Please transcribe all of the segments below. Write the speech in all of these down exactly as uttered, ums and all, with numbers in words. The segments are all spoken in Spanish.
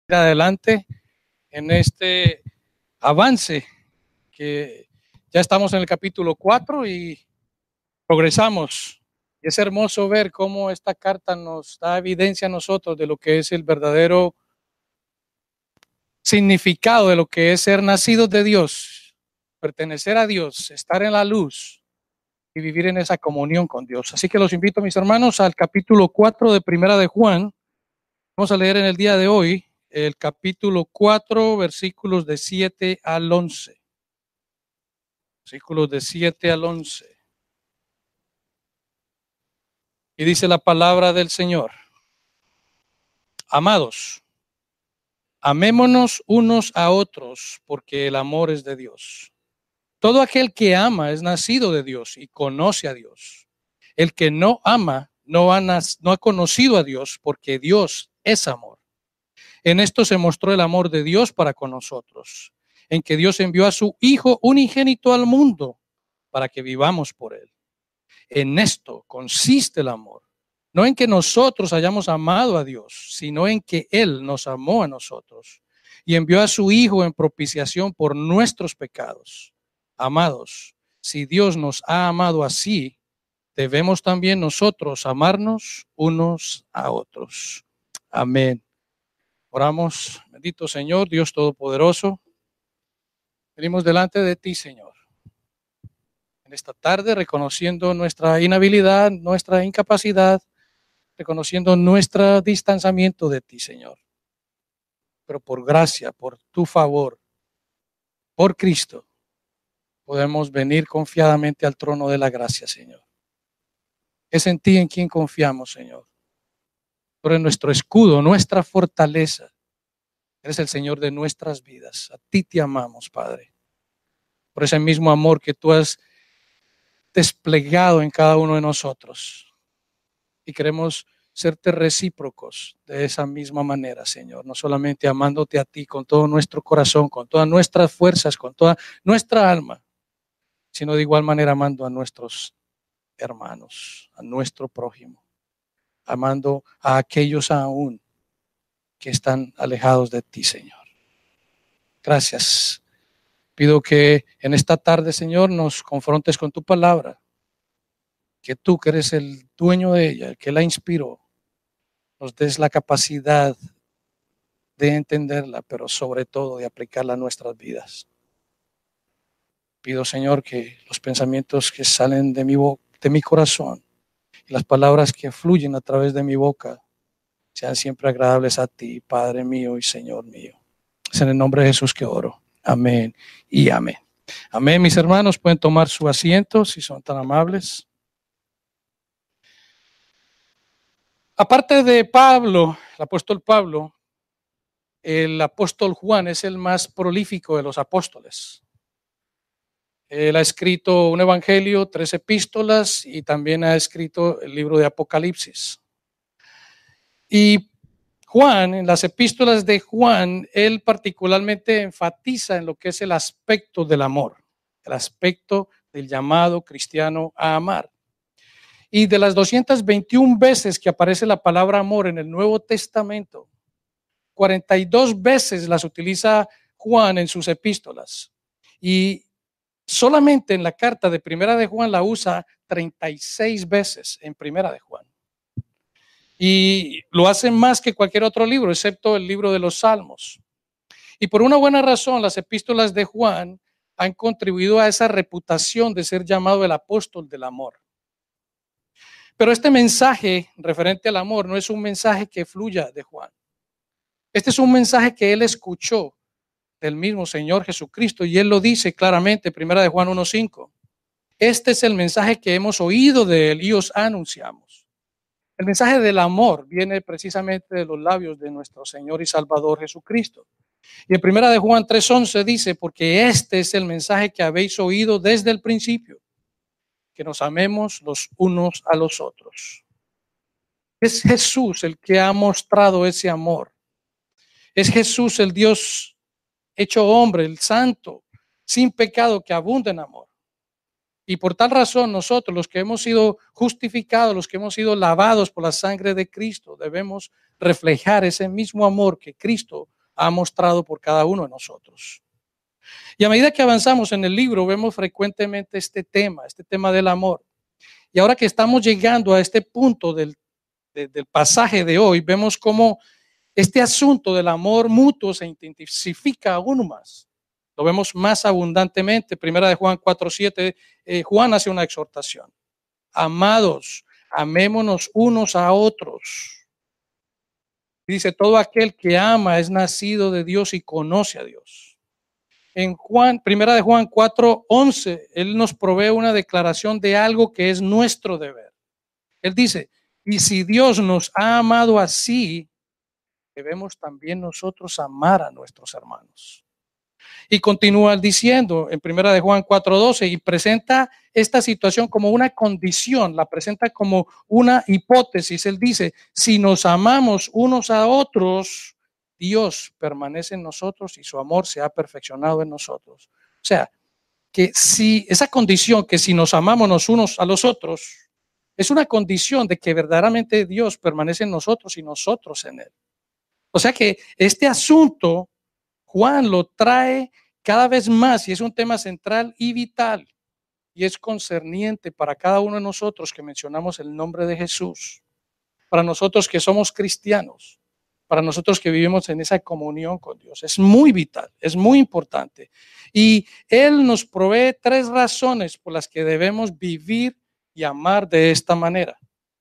adelante en este avance que ya estamos en el capítulo cuatro y progresamos. Es hermoso ver cómo esta carta nos da evidencia a nosotros de lo que es el verdadero significado de lo que es ser nacidos de Dios, pertenecer a Dios, estar en la luz y vivir en esa comunión con Dios. Así que los invito, mis hermanos, al capítulo cuatro de Primera de Juan. Vamos a leer en el día de hoy el capítulo cuatro, versículos de siete al once. Versículos de siete al once. Y dice la palabra del Señor: Amados, amémonos unos a otros, porque el amor es de Dios. Todo aquel que ama es nacido de Dios y conoce a Dios. El que no ama no ha, no ha conocido a Dios, porque Dios es amor. En esto se mostró el amor de Dios para con nosotros, en que Dios envió a su Hijo unigénito al mundo para que vivamos por él. En esto consiste el amor, no en que nosotros hayamos amado a Dios, sino en que Él nos amó a nosotros y envió a su Hijo en propiciación por nuestros pecados. Amados, si Dios nos ha amado así, debemos también nosotros amarnos unos a otros. Amén. Oramos. Bendito Señor, Dios Todopoderoso, venimos delante de ti, Señor, en esta tarde, reconociendo nuestra inhabilidad, nuestra incapacidad, reconociendo nuestro distanciamiento de ti, Señor. Pero por gracia, por tu favor, por Cristo, podemos venir confiadamente al trono de la gracia, Señor. Es en ti en quien confiamos, Señor. Tú eres nuestro escudo, nuestra fortaleza. Eres el Señor de nuestras vidas. A ti te amamos, Padre. Por ese mismo amor que tú has desplegado en cada uno de nosotros. Y queremos serte recíprocos de esa misma manera, Señor. No solamente amándote a ti con todo nuestro corazón, con todas nuestras fuerzas, con toda nuestra alma, sino de igual manera amando a nuestros hermanos, a nuestro prójimo, amando a aquellos aún que están alejados de ti, Señor. Gracias. Pido que en esta tarde, Señor, nos confrontes con tu palabra, que tú, que eres el dueño de ella, el que la inspiró, nos des la capacidad de entenderla, pero sobre todo de aplicarla a nuestras vidas. Pido, Señor, que los pensamientos que salen de mi, bo- de mi corazón y las palabras que fluyen a través de mi boca sean siempre agradables a ti, Padre mío y Señor mío. Es en el nombre de Jesús que oro. Amén y amén. Amén, mis hermanos, pueden tomar su asiento si son tan amables. Aparte de Pablo, el apóstol Pablo, el apóstol Juan es el más prolífico de los apóstoles. Él ha escrito un evangelio, tres epístolas y también ha escrito el libro de Apocalipsis. Y Juan, en las epístolas de Juan, él particularmente enfatiza en lo que es el aspecto del amor, el aspecto del llamado cristiano a amar. Y de las doscientas veintiuna veces que aparece la palabra amor en el Nuevo Testamento, cuarenta y dos veces las utiliza Juan en sus epístolas. Y solamente en la carta de Primera de Juan la usa treinta y seis veces en Primera de Juan. Y lo hace más que cualquier otro libro, excepto el libro de los Salmos. Y por una buena razón, las epístolas de Juan han contribuido a esa reputación de ser llamado el apóstol del amor. Pero este mensaje referente al amor no es un mensaje que fluya de Juan. Este es un mensaje que él escuchó del mismo Señor Jesucristo y él lo dice claramente, Primera de Juan uno cinco. Este es el mensaje que hemos oído de él y os anunciamos. El mensaje del amor viene precisamente de los labios de nuestro Señor y Salvador Jesucristo. Y en Primera de Juan tres once dice, porque este es el mensaje que habéis oído desde el principio, que nos amemos los unos a los otros. Es Jesús el que ha mostrado ese amor. Es Jesús el Dios hecho hombre, el santo, sin pecado, que abunda en amor. Y por tal razón nosotros, los que hemos sido justificados, los que hemos sido lavados por la sangre de Cristo, debemos reflejar ese mismo amor que Cristo ha mostrado por cada uno de nosotros. Y a medida que avanzamos en el libro, vemos frecuentemente este tema, este tema del amor. Y ahora que estamos llegando a este punto del, de, del pasaje de hoy, vemos cómo este asunto del amor mutuo se intensifica aún más. Lo vemos más abundantemente. Primera de Juan cuatro siete, eh, Juan hace una exhortación. Amados, amémonos unos a otros. Dice, todo aquel que ama es nacido de Dios y conoce a Dios. En Juan, Primera de Juan cuatro once, él nos provee una declaración de algo que es nuestro deber. Él dice, y si Dios nos ha amado así, debemos también nosotros amar a nuestros hermanos. Y continúa diciendo en Primera de Juan cuatro doce y presenta esta situación como una condición, la presenta como una hipótesis. Él dice, si nos amamos unos a otros, Dios permanece en nosotros y su amor se ha perfeccionado en nosotros. O sea, que si esa condición, que si nos amamos los unos a los otros, es una condición de que verdaderamente Dios permanece en nosotros y nosotros en él. O sea que este asunto Juan lo trae cada vez más y es un tema central y vital y es concerniente para cada uno de nosotros que mencionamos el nombre de Jesús, para nosotros que somos cristianos, para nosotros que vivimos en esa comunión con Dios. Es muy vital, es muy importante. Y Él nos provee tres razones por las que debemos vivir y amar de esta manera.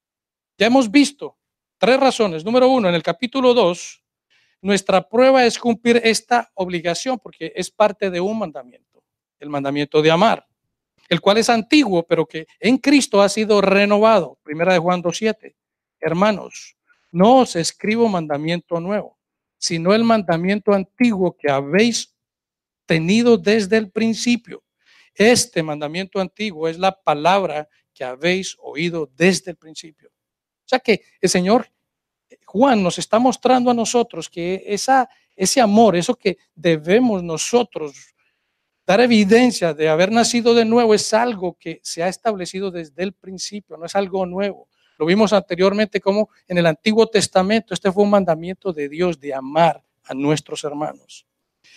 Ya hemos visto tres razones. Número uno, en el capítulo dos, nuestra prueba es cumplir esta obligación porque es parte de un mandamiento, el mandamiento de amar, el cual es antiguo, pero que en Cristo ha sido renovado. Primera de Juan dos siete. Hermanos, no os escribo mandamiento nuevo, sino el mandamiento antiguo que habéis tenido desde el principio. Este mandamiento antiguo es la palabra que habéis oído desde el principio. O sea que el Señor Juan nos está mostrando a nosotros que esa, ese amor, eso que debemos nosotros dar evidencia de haber nacido de nuevo, es algo que se ha establecido desde el principio, no es algo nuevo. Lo vimos anteriormente como en el Antiguo Testamento, este fue un mandamiento de Dios de amar a nuestros hermanos.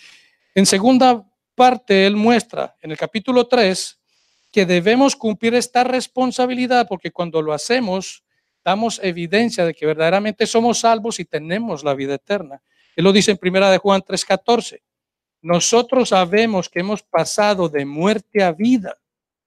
En segunda parte, él muestra en el capítulo tres que debemos cumplir esta responsabilidad porque cuando lo hacemos, damos evidencia de que verdaderamente somos salvos y tenemos la vida eterna. Él lo dice en Primera de Juan tres catorce. Nosotros sabemos que hemos pasado de muerte a vida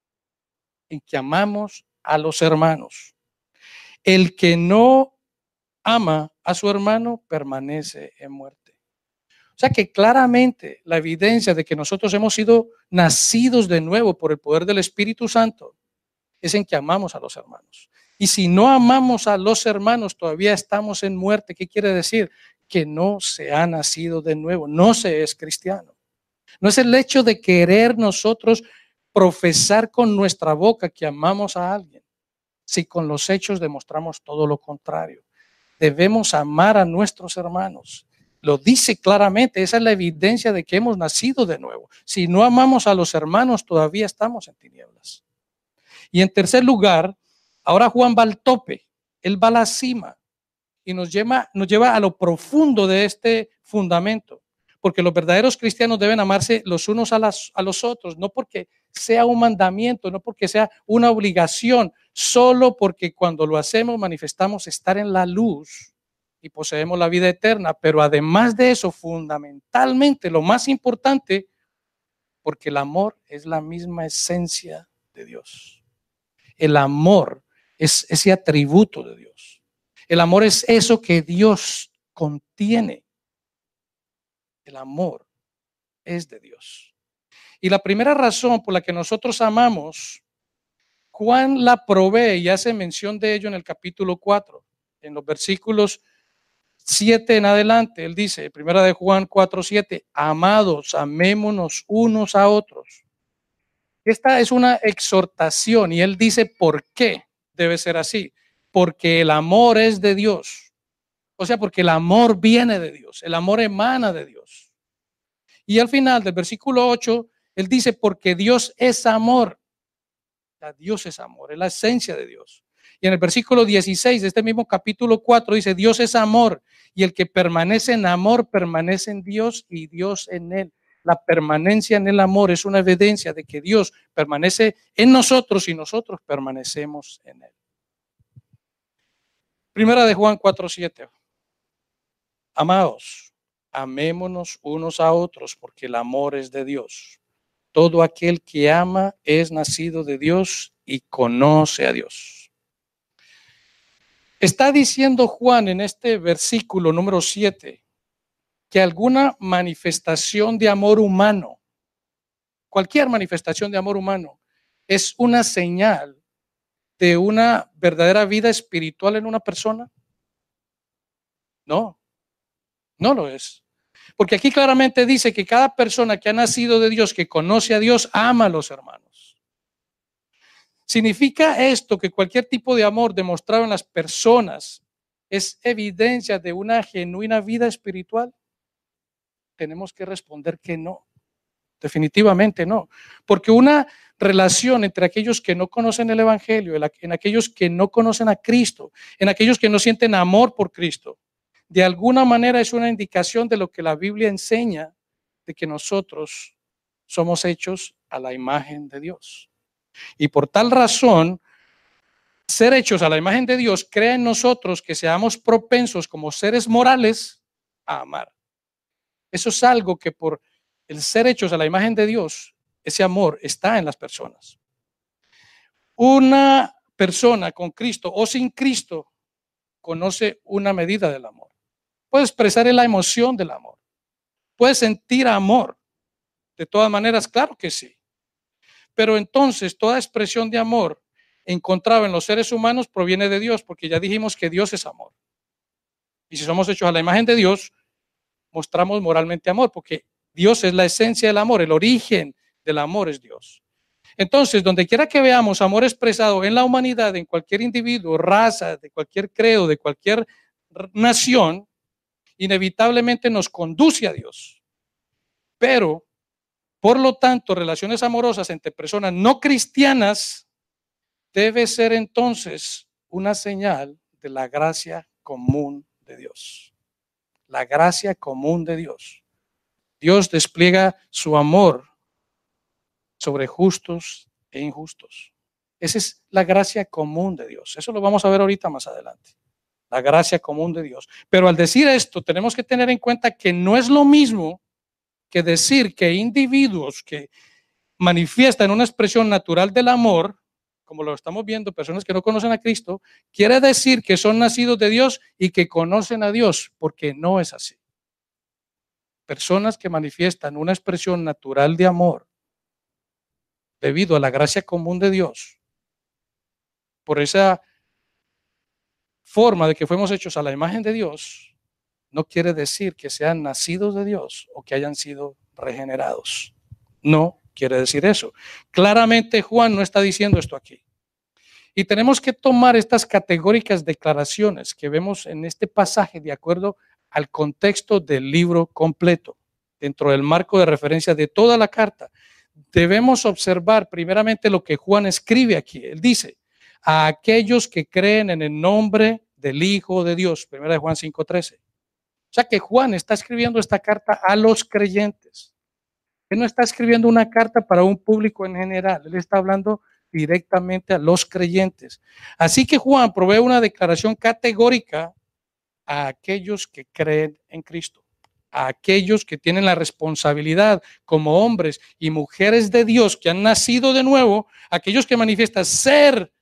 en que amamos a los hermanos. El que no ama a su hermano permanece en muerte. O sea que claramente la evidencia de que nosotros hemos sido nacidos de nuevo por el poder del Espíritu Santo es en que amamos a los hermanos. Y si no amamos a los hermanos, todavía estamos en muerte. ¿Qué quiere decir? Que no se ha nacido de nuevo, no se es cristiano. No es el hecho de querer nosotros profesar con nuestra boca que amamos a alguien, si con los hechos demostramos todo lo contrario. Debemos amar a nuestros hermanos. Lo dice claramente, esa es la evidencia de que hemos nacido de nuevo. Si no amamos a los hermanos, todavía estamos en tinieblas. Y en tercer lugar, ahora Juan va al tope, él va a la cima y nos lleva, nos lleva a lo profundo de este fundamento. Porque los verdaderos cristianos deben amarse los unos a, las, a los otros, no porque sea un mandamiento, no porque sea una obligación, solo porque cuando lo hacemos manifestamos estar en la luz y poseemos la vida eterna. Pero además de eso, fundamentalmente, lo más importante, porque el amor es la misma esencia de Dios. El amor es ese atributo de Dios. El amor es eso que Dios contiene. El amor es de Dios. Y la primera razón por la que nosotros amamos, Juan la provee y hace mención de ello en el capítulo cuatro, en los versículos siete en adelante. Él dice, primera de Juan cuatro siete, amados, amémonos unos a otros. Esta es una exhortación y él dice por qué debe ser así. Porque el amor es de Dios. O sea, porque el amor viene de Dios, el amor emana de Dios. Y al final del versículo ocho, él dice, porque Dios es amor. sea, Dios es amor, es la esencia de Dios. Y en el versículo dieciséis de este mismo capítulo cuatro dice, Dios es amor, y el que permanece en amor permanece en Dios y Dios en él. La permanencia en el amor es una evidencia de que Dios permanece en nosotros y nosotros permanecemos en él. Primera de Juan cuatro siete. Amados, amémonos unos a otros porque el amor es de Dios. Todo aquel que ama es nacido de Dios y conoce a Dios. Está diciendo Juan en este versículo número siete que alguna manifestación de amor humano, cualquier manifestación de amor humano, es una señal de una verdadera vida espiritual en una persona. No, no lo es. Porque aquí claramente dice que cada persona que ha nacido de Dios, que conoce a Dios, ama a los hermanos. ¿Significa esto que cualquier tipo de amor demostrado en las personas es evidencia de una genuina vida espiritual? Tenemos que responder que no. Definitivamente no. Porque una relación entre aquellos que no conocen el Evangelio, en aquellos que no conocen a Cristo, en aquellos que no sienten amor por Cristo, de alguna manera es una indicación de lo que la Biblia enseña, de que nosotros somos hechos a la imagen de Dios. Y por tal razón, ser hechos a la imagen de Dios crea en nosotros que seamos propensos como seres morales a amar. Eso es algo que por el ser hechos a la imagen de Dios, ese amor está en las personas. Una persona con Cristo o sin Cristo conoce una medida del amor. Puede expresar la emoción del amor. Puede sentir amor. De todas maneras, claro que sí. Pero entonces toda expresión de amor encontrada en los seres humanos proviene de Dios, porque ya dijimos que Dios es amor. Y si somos hechos a la imagen de Dios, mostramos moralmente amor, porque Dios es la esencia del amor, el origen del amor es Dios. Entonces, donde quiera que veamos amor expresado en la humanidad, en cualquier individuo, raza, de cualquier credo, de cualquier nación, inevitablemente nos conduce a Dios. Pero, por lo tanto, relaciones amorosas entre personas no cristianas debe ser entonces una señal de la gracia común de Dios. La gracia común de Dios. Dios despliega su amor sobre justos e injustos. Esa es la gracia común de Dios. Eso lo vamos a ver ahorita más adelante. La gracia común de Dios. Pero al decir esto, tenemos que tener en cuenta que no es lo mismo que decir que individuos que manifiestan una expresión natural del amor, como lo estamos viendo, personas que no conocen a Cristo, quiere decir que son nacidos de Dios y que conocen a Dios, porque no es así. Personas que manifiestan una expresión natural de amor debido a la gracia común de Dios, por esa forma de que fuimos hechos a la imagen de Dios, no quiere decir que sean nacidos de Dios o que hayan sido regenerados. No quiere decir eso. Claramente Juan no está diciendo esto aquí. Y tenemos que tomar estas categóricas declaraciones que vemos en este pasaje de acuerdo al contexto del libro completo, dentro del marco de referencia de toda la carta. Debemos observar primeramente lo que Juan escribe aquí. Él dice, a aquellos que creen en el nombre del Hijo de Dios, primera de Juan cinco trece. O sea que Juan está escribiendo esta carta a los creyentes. Él no está escribiendo una carta para un público en general, él está hablando directamente a los creyentes. Así que Juan provee una declaración categórica a aquellos que creen en Cristo, a aquellos que tienen la responsabilidad como hombres y mujeres de Dios que han nacido de nuevo, aquellos que manifiestan ser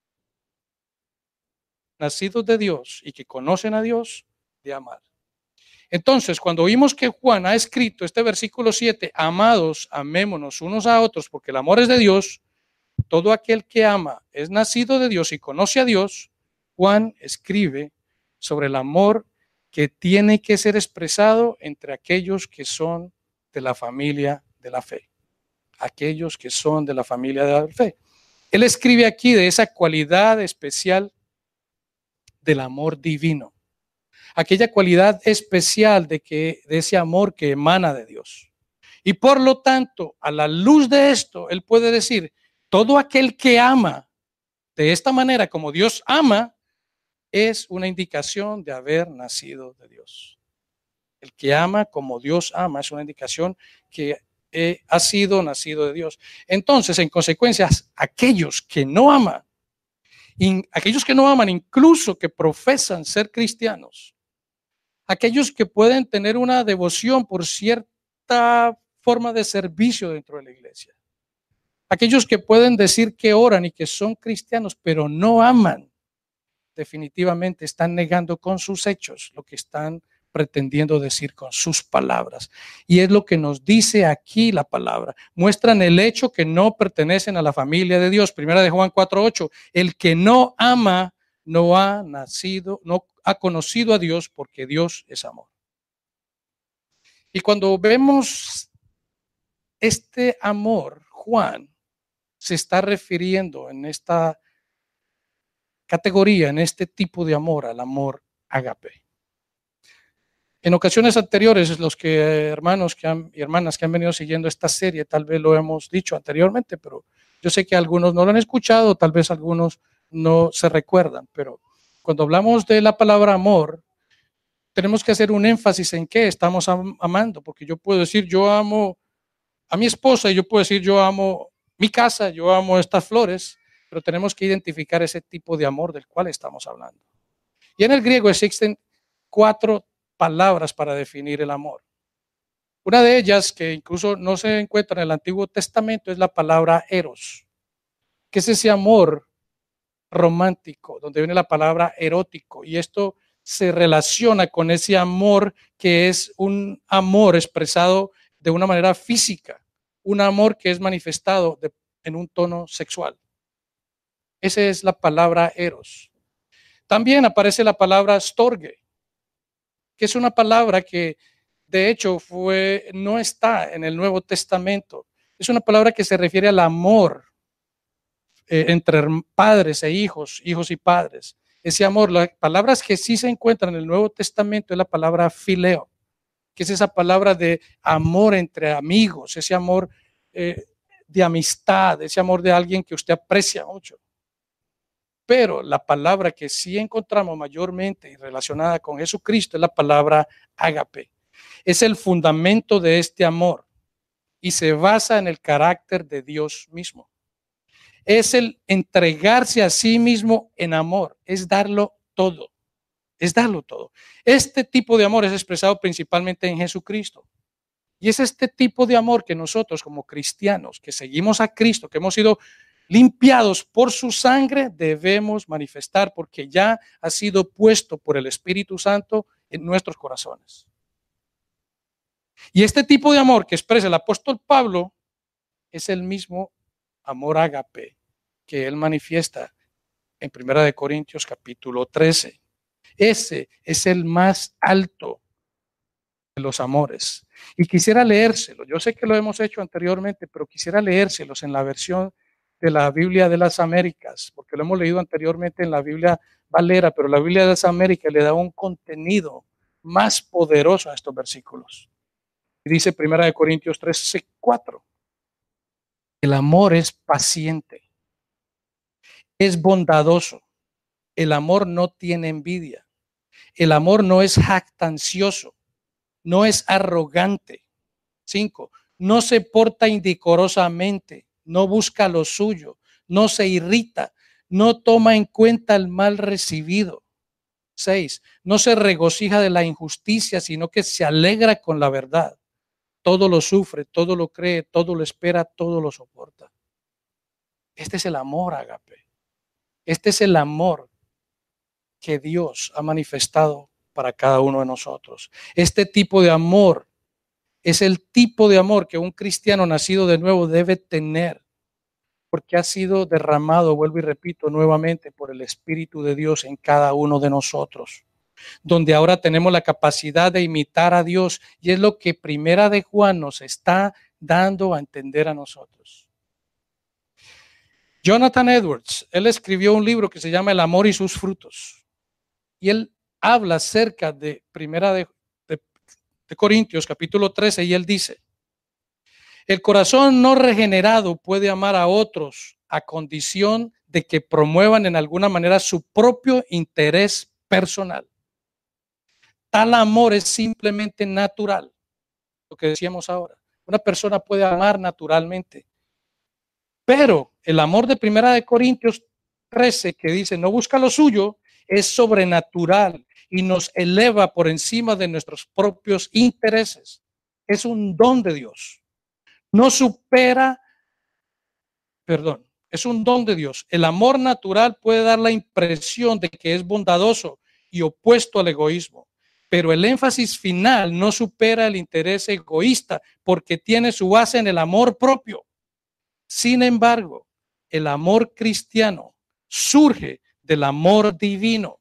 nacidos de Dios y que conocen a Dios, de amar. Entonces, cuando oímos que Juan ha escrito este versículo siete, amados, amémonos unos a otros porque el amor es de Dios, todo aquel que ama es nacido de Dios y conoce a Dios, Juan escribe sobre el amor que tiene que ser expresado entre aquellos que son de la familia de la fe, aquellos que son de la familia de la fe. Él escribe aquí de esa cualidad especial del amor divino, aquella cualidad especial de, que, de ese amor que emana de Dios. Y por lo tanto, a la luz de esto, él puede decir Todo aquel que ama de esta manera como Dios ama es una indicación de haber nacido de Dios. El que ama como Dios ama es una indicación que eh, ha sido nacido de Dios. Entonces, en consecuencia, aquellos que no aman, in, aquellos que no aman, incluso que profesan ser cristianos, aquellos que pueden tener una devoción por cierta forma de servicio dentro de la iglesia, aquellos que pueden decir que oran y que son cristianos, pero no aman, definitivamente están negando con sus hechos lo que están pretendiendo decir con sus palabras. Y es lo que nos dice aquí la palabra. Muestran el hecho que no pertenecen a la familia de Dios. Primera de Juan cuatro ocho. El que no ama no ha nacido, no ha conocido a Dios, porque Dios es amor. Y cuando vemos este amor, Juan se está refiriendo en esta categoría, en este tipo de amor, al amor ágape. En ocasiones anteriores, los que hermanos que han, y hermanas que han venido siguiendo esta serie, tal vez lo hemos dicho anteriormente, pero yo sé que algunos no lo han escuchado, tal vez algunos no se recuerdan, pero cuando hablamos de la palabra amor, tenemos que hacer un énfasis en qué estamos am- amando, porque yo puedo decir yo amo a mi esposa y yo puedo decir yo amo mi casa, yo amo estas flores, pero tenemos que identificar ese tipo de amor del cual estamos hablando. Y en el griego existen cuatro palabras para definir el amor. Una de ellas, que incluso no se encuentra en el Antiguo Testamento, es la palabra eros, que es ese amor romántico, donde viene la palabra erótico, y esto se relaciona con ese amor que es un amor expresado de una manera física, un amor que es manifestado de, en un tono sexual. Esa es la palabra eros. También aparece la palabra storge, que es una palabra que de hecho fue, no está en el Nuevo Testamento. Es una palabra que se refiere al amor eh, entre padres e hijos, hijos y padres. Ese amor, las palabras que sí se encuentran en el Nuevo Testamento es la palabra fileo, que es esa palabra de amor entre amigos, ese amor eh, de amistad, ese amor de alguien que usted aprecia mucho. Pero la palabra que sí encontramos mayormente y relacionada con Jesucristo es la palabra ágape. Es el fundamento de este amor y se basa en el carácter de Dios mismo. Es el entregarse a sí mismo en amor, es darlo todo, es darlo todo. Este tipo de amor es expresado principalmente en Jesucristo. Y es este tipo de amor que nosotros como cristianos, que seguimos a Cristo, que hemos sido limpiados por su sangre, debemos manifestar, porque ya ha sido puesto por el Espíritu Santo en nuestros corazones. Y este tipo de amor que expresa el apóstol Pablo es el mismo amor ágape que él manifiesta en Primera de Corintios capítulo trece. Ese es el más alto de los amores. Y quisiera leérselo. Yo sé que lo hemos hecho anteriormente, pero quisiera leérselos en la versión de la Biblia de las Américas, porque lo hemos leído anteriormente en la Biblia Valera, pero la Biblia de las Américas le da un contenido más poderoso a estos versículos. Y dice Primera de Corintios trece, cuatro. El amor es paciente, es bondadoso. El amor no tiene envidia. El amor no es jactancioso, no es arrogante. Cinco, no se porta indecorosamente, no busca lo suyo, no se irrita, no toma en cuenta el mal recibido. Seis, no se regocija de la injusticia, sino que se alegra con la verdad. Todo lo sufre, todo lo cree, todo lo espera, todo lo soporta. Este es el amor, ágape. Este es el amor que Dios ha manifestado para cada uno de nosotros. Este tipo de amor es el tipo de amor que un cristiano nacido de nuevo debe tener, porque ha sido derramado, vuelvo y repito nuevamente, por el Espíritu de Dios en cada uno de nosotros, donde ahora tenemos la capacidad de imitar a Dios, y es lo que Primera de Juan nos está dando a entender a nosotros. Jonathan Edwards, él escribió un libro que se llama El amor y sus frutos, y él habla acerca de Primera de, de, de Corintios capítulo trece, y él dice: el corazón no regenerado puede amar a otros a condición de que promuevan en alguna manera su propio interés personal. Tal amor es simplemente natural, lo que decíamos ahora. Una persona puede amar naturalmente, pero el amor de Primera de Corintios trece, que dice no busca lo suyo, es sobrenatural y nos eleva por encima de nuestros propios intereses. Es un don de Dios. No supera, perdón, es un don de Dios. El amor natural puede dar la impresión de que es bondadoso y opuesto al egoísmo, pero el énfasis final no supera el interés egoísta porque tiene su base en el amor propio. Sin embargo, el amor cristiano surge del amor divino.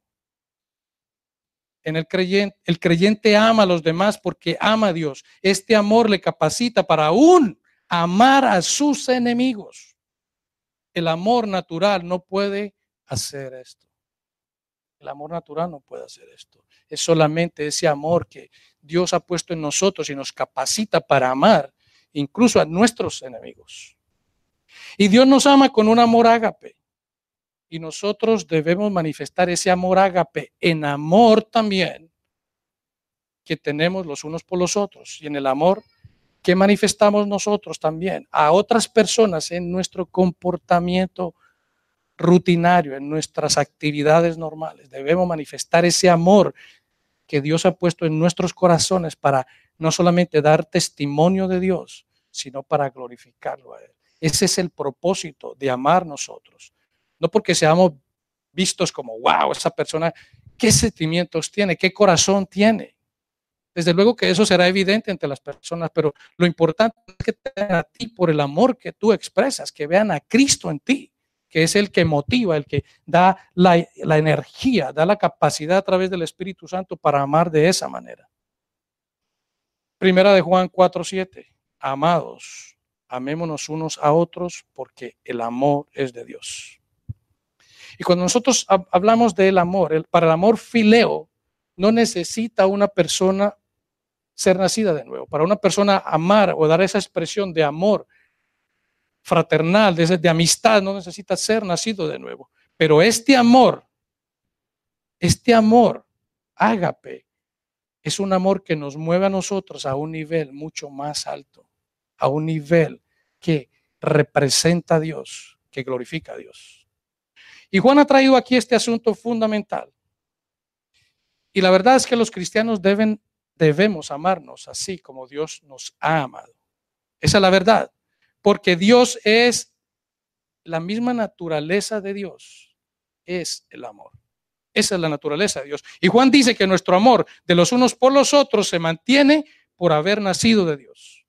En el creyente, el creyente ama a los demás porque ama a Dios. Este amor le capacita para aún amar a sus enemigos. El amor natural no puede hacer esto. El amor natural no puede hacer esto. Es solamente ese amor que Dios ha puesto en nosotros y nos capacita para amar incluso a nuestros enemigos. Y Dios nos ama con un amor ágape. Y nosotros debemos manifestar ese amor ágape en amor también que tenemos los unos por los otros. Y en el amor que manifestamos nosotros también a otras personas en nuestro comportamiento rutinario, en nuestras actividades normales. Debemos manifestar ese amor que Dios ha puesto en nuestros corazones para no solamente dar testimonio de Dios, sino para glorificarlo a Él. Ese es el propósito de amar nosotros. No porque seamos vistos como, wow, esa persona, ¿qué sentimientos tiene? ¿Qué corazón tiene? Desde luego que eso será evidente entre las personas, pero lo importante es que te vean a ti por el amor que tú expresas, que vean a Cristo en ti, que es el que motiva, el que da la, la energía, da la capacidad a través del Espíritu Santo para amar de esa manera. Primera de Juan cuatro siete, amados, amémonos unos a otros porque el amor es de Dios. Y cuando nosotros hablamos del amor, el, para el amor fileo, no necesita una persona ser nacida de nuevo. Para una persona amar o dar esa expresión de amor fraternal, de, de amistad, no necesita ser nacido de nuevo. Pero este amor, este amor ágape, es un amor que nos mueve a nosotros a un nivel mucho más alto, a un nivel que representa a Dios, que glorifica a Dios. Y Juan ha traído aquí este asunto fundamental. Y la verdad es que los cristianos deben, debemos amarnos así como Dios nos ha amado. Esa es la verdad. Porque Dios es la misma naturaleza de Dios. Es el amor. Esa es la naturaleza de Dios. Y Juan dice que nuestro amor de los unos por los otros se mantiene por haber nacido de Dios.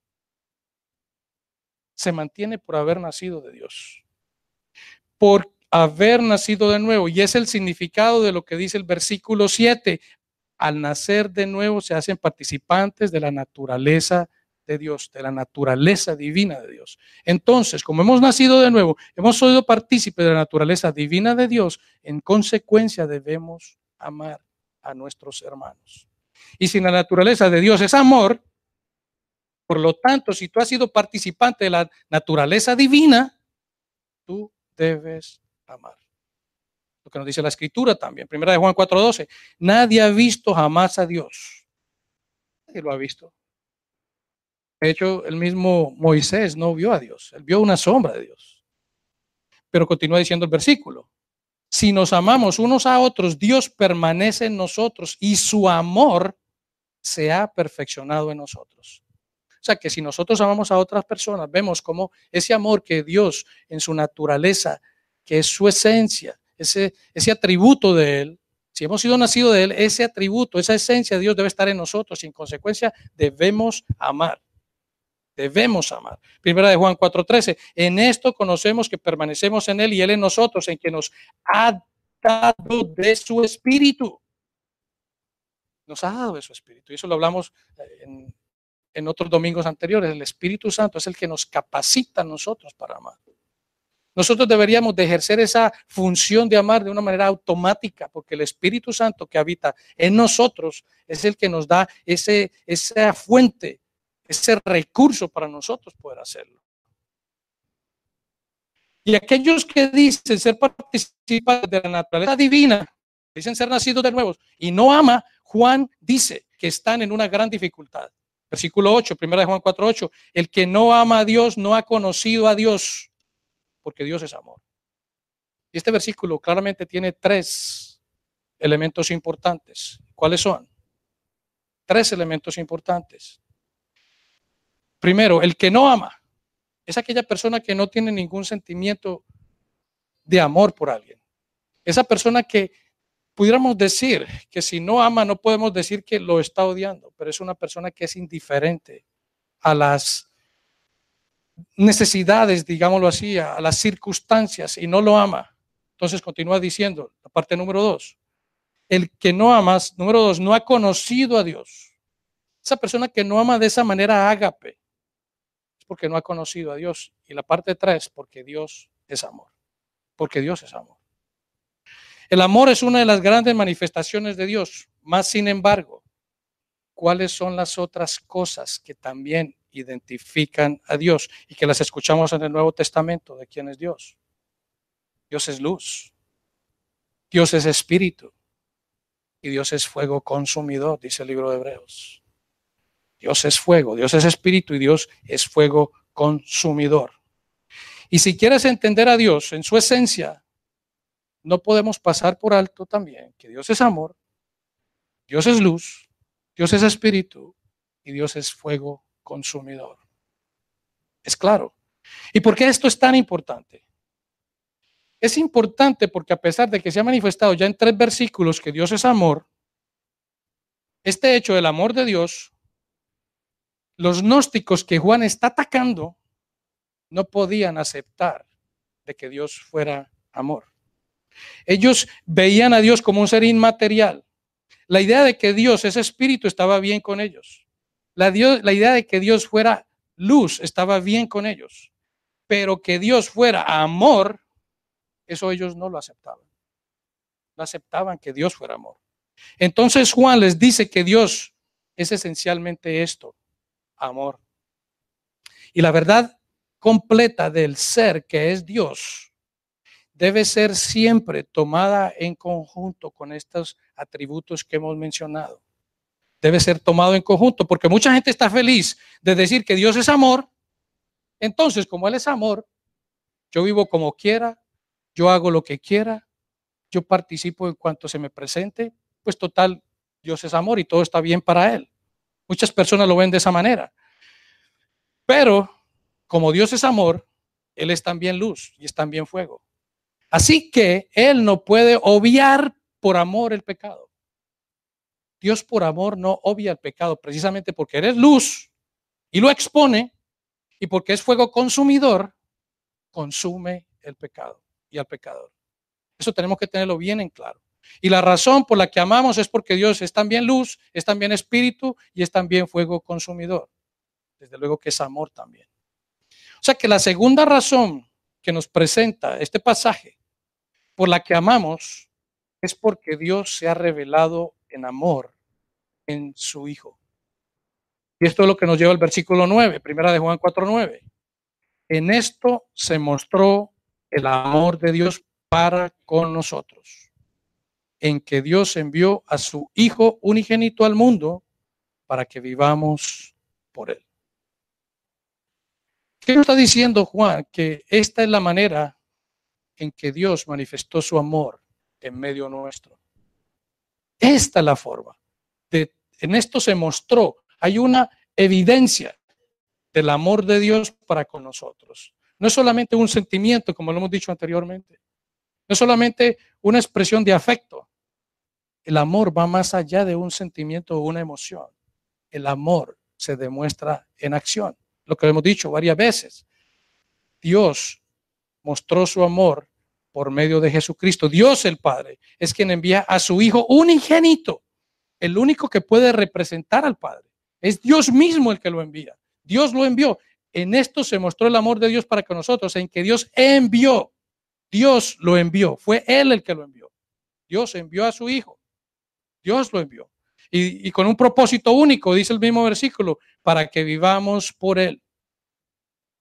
Se mantiene por haber nacido de Dios. Por haber nacido de nuevo. Y es el significado de lo que dice el versículo siete. Al nacer de nuevo se hacen participantes de la naturaleza de Dios, de la naturaleza divina de Dios. Entonces, como hemos nacido de nuevo, hemos sido partícipes de la naturaleza divina de Dios, en consecuencia debemos amar a nuestros hermanos. Y si la naturaleza de Dios es amor, por lo tanto, si tú has sido participante de la naturaleza divina, tú debes amar. Lo que nos dice la Escritura también, Primera de Juan cuatro doce, nadie ha visto jamás a Dios. Nadie lo ha visto. De hecho, el mismo Moisés no vio a Dios, él vio una sombra de Dios. Pero continúa diciendo el versículo, si nos amamos unos a otros, Dios permanece en nosotros y su amor se ha perfeccionado en nosotros. O sea que si nosotros amamos a otras personas, vemos cómo ese amor que Dios en su naturaleza, que es su esencia, ese, ese atributo de Él, si hemos sido nacidos de Él, ese atributo, esa esencia de Dios debe estar en nosotros y en consecuencia debemos amar. Debemos amar. Primera de Juan cuatro trece. En esto conocemos que permanecemos en Él y Él en nosotros, en que nos ha dado de su Espíritu. Nos ha dado de su Espíritu. Y eso lo hablamos en, en otros domingos anteriores. El Espíritu Santo es el que nos capacita a nosotros para amar. Nosotros deberíamos de ejercer esa función de amar de una manera automática, porque el Espíritu Santo que habita en nosotros es el que nos da ese, esa fuente, ese recurso para nosotros poder hacerlo. Y aquellos que dicen ser participantes de la naturaleza divina, dicen ser nacidos de nuevo, y no ama, Juan dice que están en una gran dificultad. Versículo ocho, primera de Juan cuatro ocho, el que no ama a Dios no ha conocido a Dios, porque Dios es amor. Y este versículo claramente tiene tres elementos importantes. ¿Cuáles son? Tres elementos importantes. Primero, el que no ama es aquella persona que no tiene ningún sentimiento de amor por alguien. Esa persona que pudiéramos decir que si no ama no podemos decir que lo está odiando, pero es una persona que es indiferente a las necesidades, digámoslo así, a las circunstancias y no lo ama. Entonces continúa diciendo, la parte número dos, el que no ama, número dos, no ha conocido a Dios. Esa persona que no ama de esa manera ágape es porque no ha conocido a Dios. Y la parte tres, porque Dios es amor. Porque Dios es amor. El amor es una de las grandes manifestaciones de Dios. Más sin embargo, ¿cuáles son las otras cosas que también identifican a Dios y que las escuchamos en el Nuevo Testamento de quién es Dios? Dios es luz. Dios es espíritu. Y Dios es fuego consumidor, dice el libro de Hebreos. Dios es fuego, Dios es espíritu y Dios es fuego consumidor. Y si quieres entender a Dios en su esencia, no podemos pasar por alto también que Dios es amor, Dios es luz, Dios es espíritu y Dios es fuego consumidor. Es claro. ¿Y por qué esto es tan importante? Es importante porque a pesar de que se ha manifestado ya en tres versículos que Dios es amor, este hecho del amor de Dios, los gnósticos que Juan está atacando no podían aceptar de que Dios fuera amor. Ellos veían a Dios como un ser inmaterial. La idea de que Dios es espíritu estaba bien con ellos. La, Dios, la idea de que Dios fuera luz estaba bien con ellos. Pero que Dios fuera amor, eso ellos no lo aceptaban. No aceptaban que Dios fuera amor. Entonces Juan les dice que Dios es esencialmente esto, amor. Y la verdad completa del ser que es Dios debe ser siempre tomada en conjunto con estos atributos que hemos mencionado. Debe ser tomado en conjunto, porque mucha gente está feliz de decir que Dios es amor. Entonces, como Él es amor, yo vivo como quiera, yo hago lo que quiera, yo participo en cuanto se me presente, pues total, Dios es amor y todo está bien para Él. Muchas personas lo ven de esa manera. Pero, como Dios es amor, Él es también luz y es también fuego. Así que Él no puede obviar por amor el pecado. Dios por amor no obvia el pecado, precisamente porque Él es luz y lo expone, y porque es fuego consumidor, consume el pecado y al pecador. Eso tenemos que tenerlo bien en claro. Y la razón por la que amamos es porque Dios es también luz, es también espíritu y es también fuego consumidor. Desde luego que es amor también. O sea que la segunda razón que nos presenta este pasaje por la que amamos es porque Dios se ha revelado en amor en su Hijo. Y esto es lo que nos lleva al versículo nueve, primera de Juan cuatro nueve. En esto se mostró el amor de Dios para con nosotros, en que Dios envió a su Hijo unigénito al mundo para que vivamos por Él. ¿Qué nos está diciendo Juan? Que esta es la manera en que Dios manifestó su amor en medio nuestro. Esta es la forma. De, en esto se mostró, hay una evidencia del amor de Dios para con nosotros. No es solamente un sentimiento, como lo hemos dicho anteriormente. No es solamente una expresión de afecto. El amor va más allá de un sentimiento o una emoción. El amor se demuestra en acción. Lo que hemos dicho varias veces. Dios mostró su amor por medio de Jesucristo. Dios el Padre es quien envía a su Hijo unigénito. El único que puede representar al Padre. Es Dios mismo el que lo envía. Dios lo envió. En esto se mostró el amor de Dios para con nosotros, en que Dios envió. Dios lo envió. Fue Él el que lo envió. Dios envió a su Hijo. Dios lo envió. Y, y con un propósito único, dice el mismo versículo, para que vivamos por Él.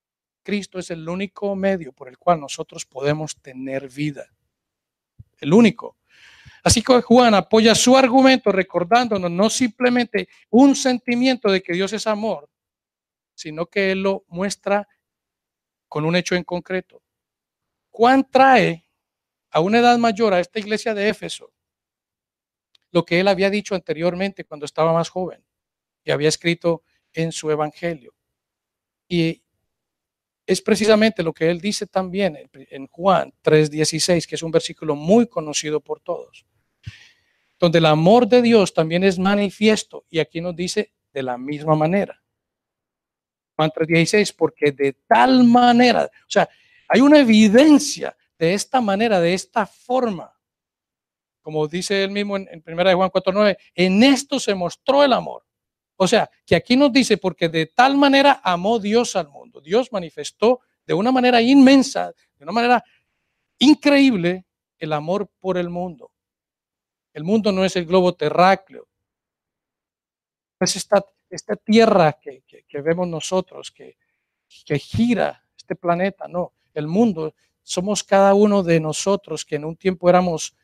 Cristo es el único medio por el cual nosotros podemos tener vida. El único. Así que Juan apoya su argumento recordándonos no simplemente un sentimiento de que Dios es amor, sino que Él lo muestra con un hecho en concreto. Juan trae a una edad mayor a esta iglesia de Éfeso lo que él había dicho anteriormente cuando estaba más joven y había escrito en su evangelio. Y es precisamente lo que él dice también en Juan tres dieciséis, que es un versículo muy conocido por todos, donde el amor de Dios también es manifiesto, y aquí nos dice de la misma manera. Juan tres dieciséis, porque de tal manera, o sea, hay una evidencia de esta manera, de esta forma, como dice él mismo en, en primera de Juan cuatro nueve, en esto se mostró el amor. O sea, que aquí nos dice, porque de tal manera amó Dios al mundo. Dios manifestó de una manera inmensa, de una manera increíble, el amor por el mundo. El mundo no es el globo terráqueo, no es esta, esta tierra que, que, que vemos nosotros, que, que gira este planeta, no. El mundo somos cada uno de nosotros que en un tiempo éramos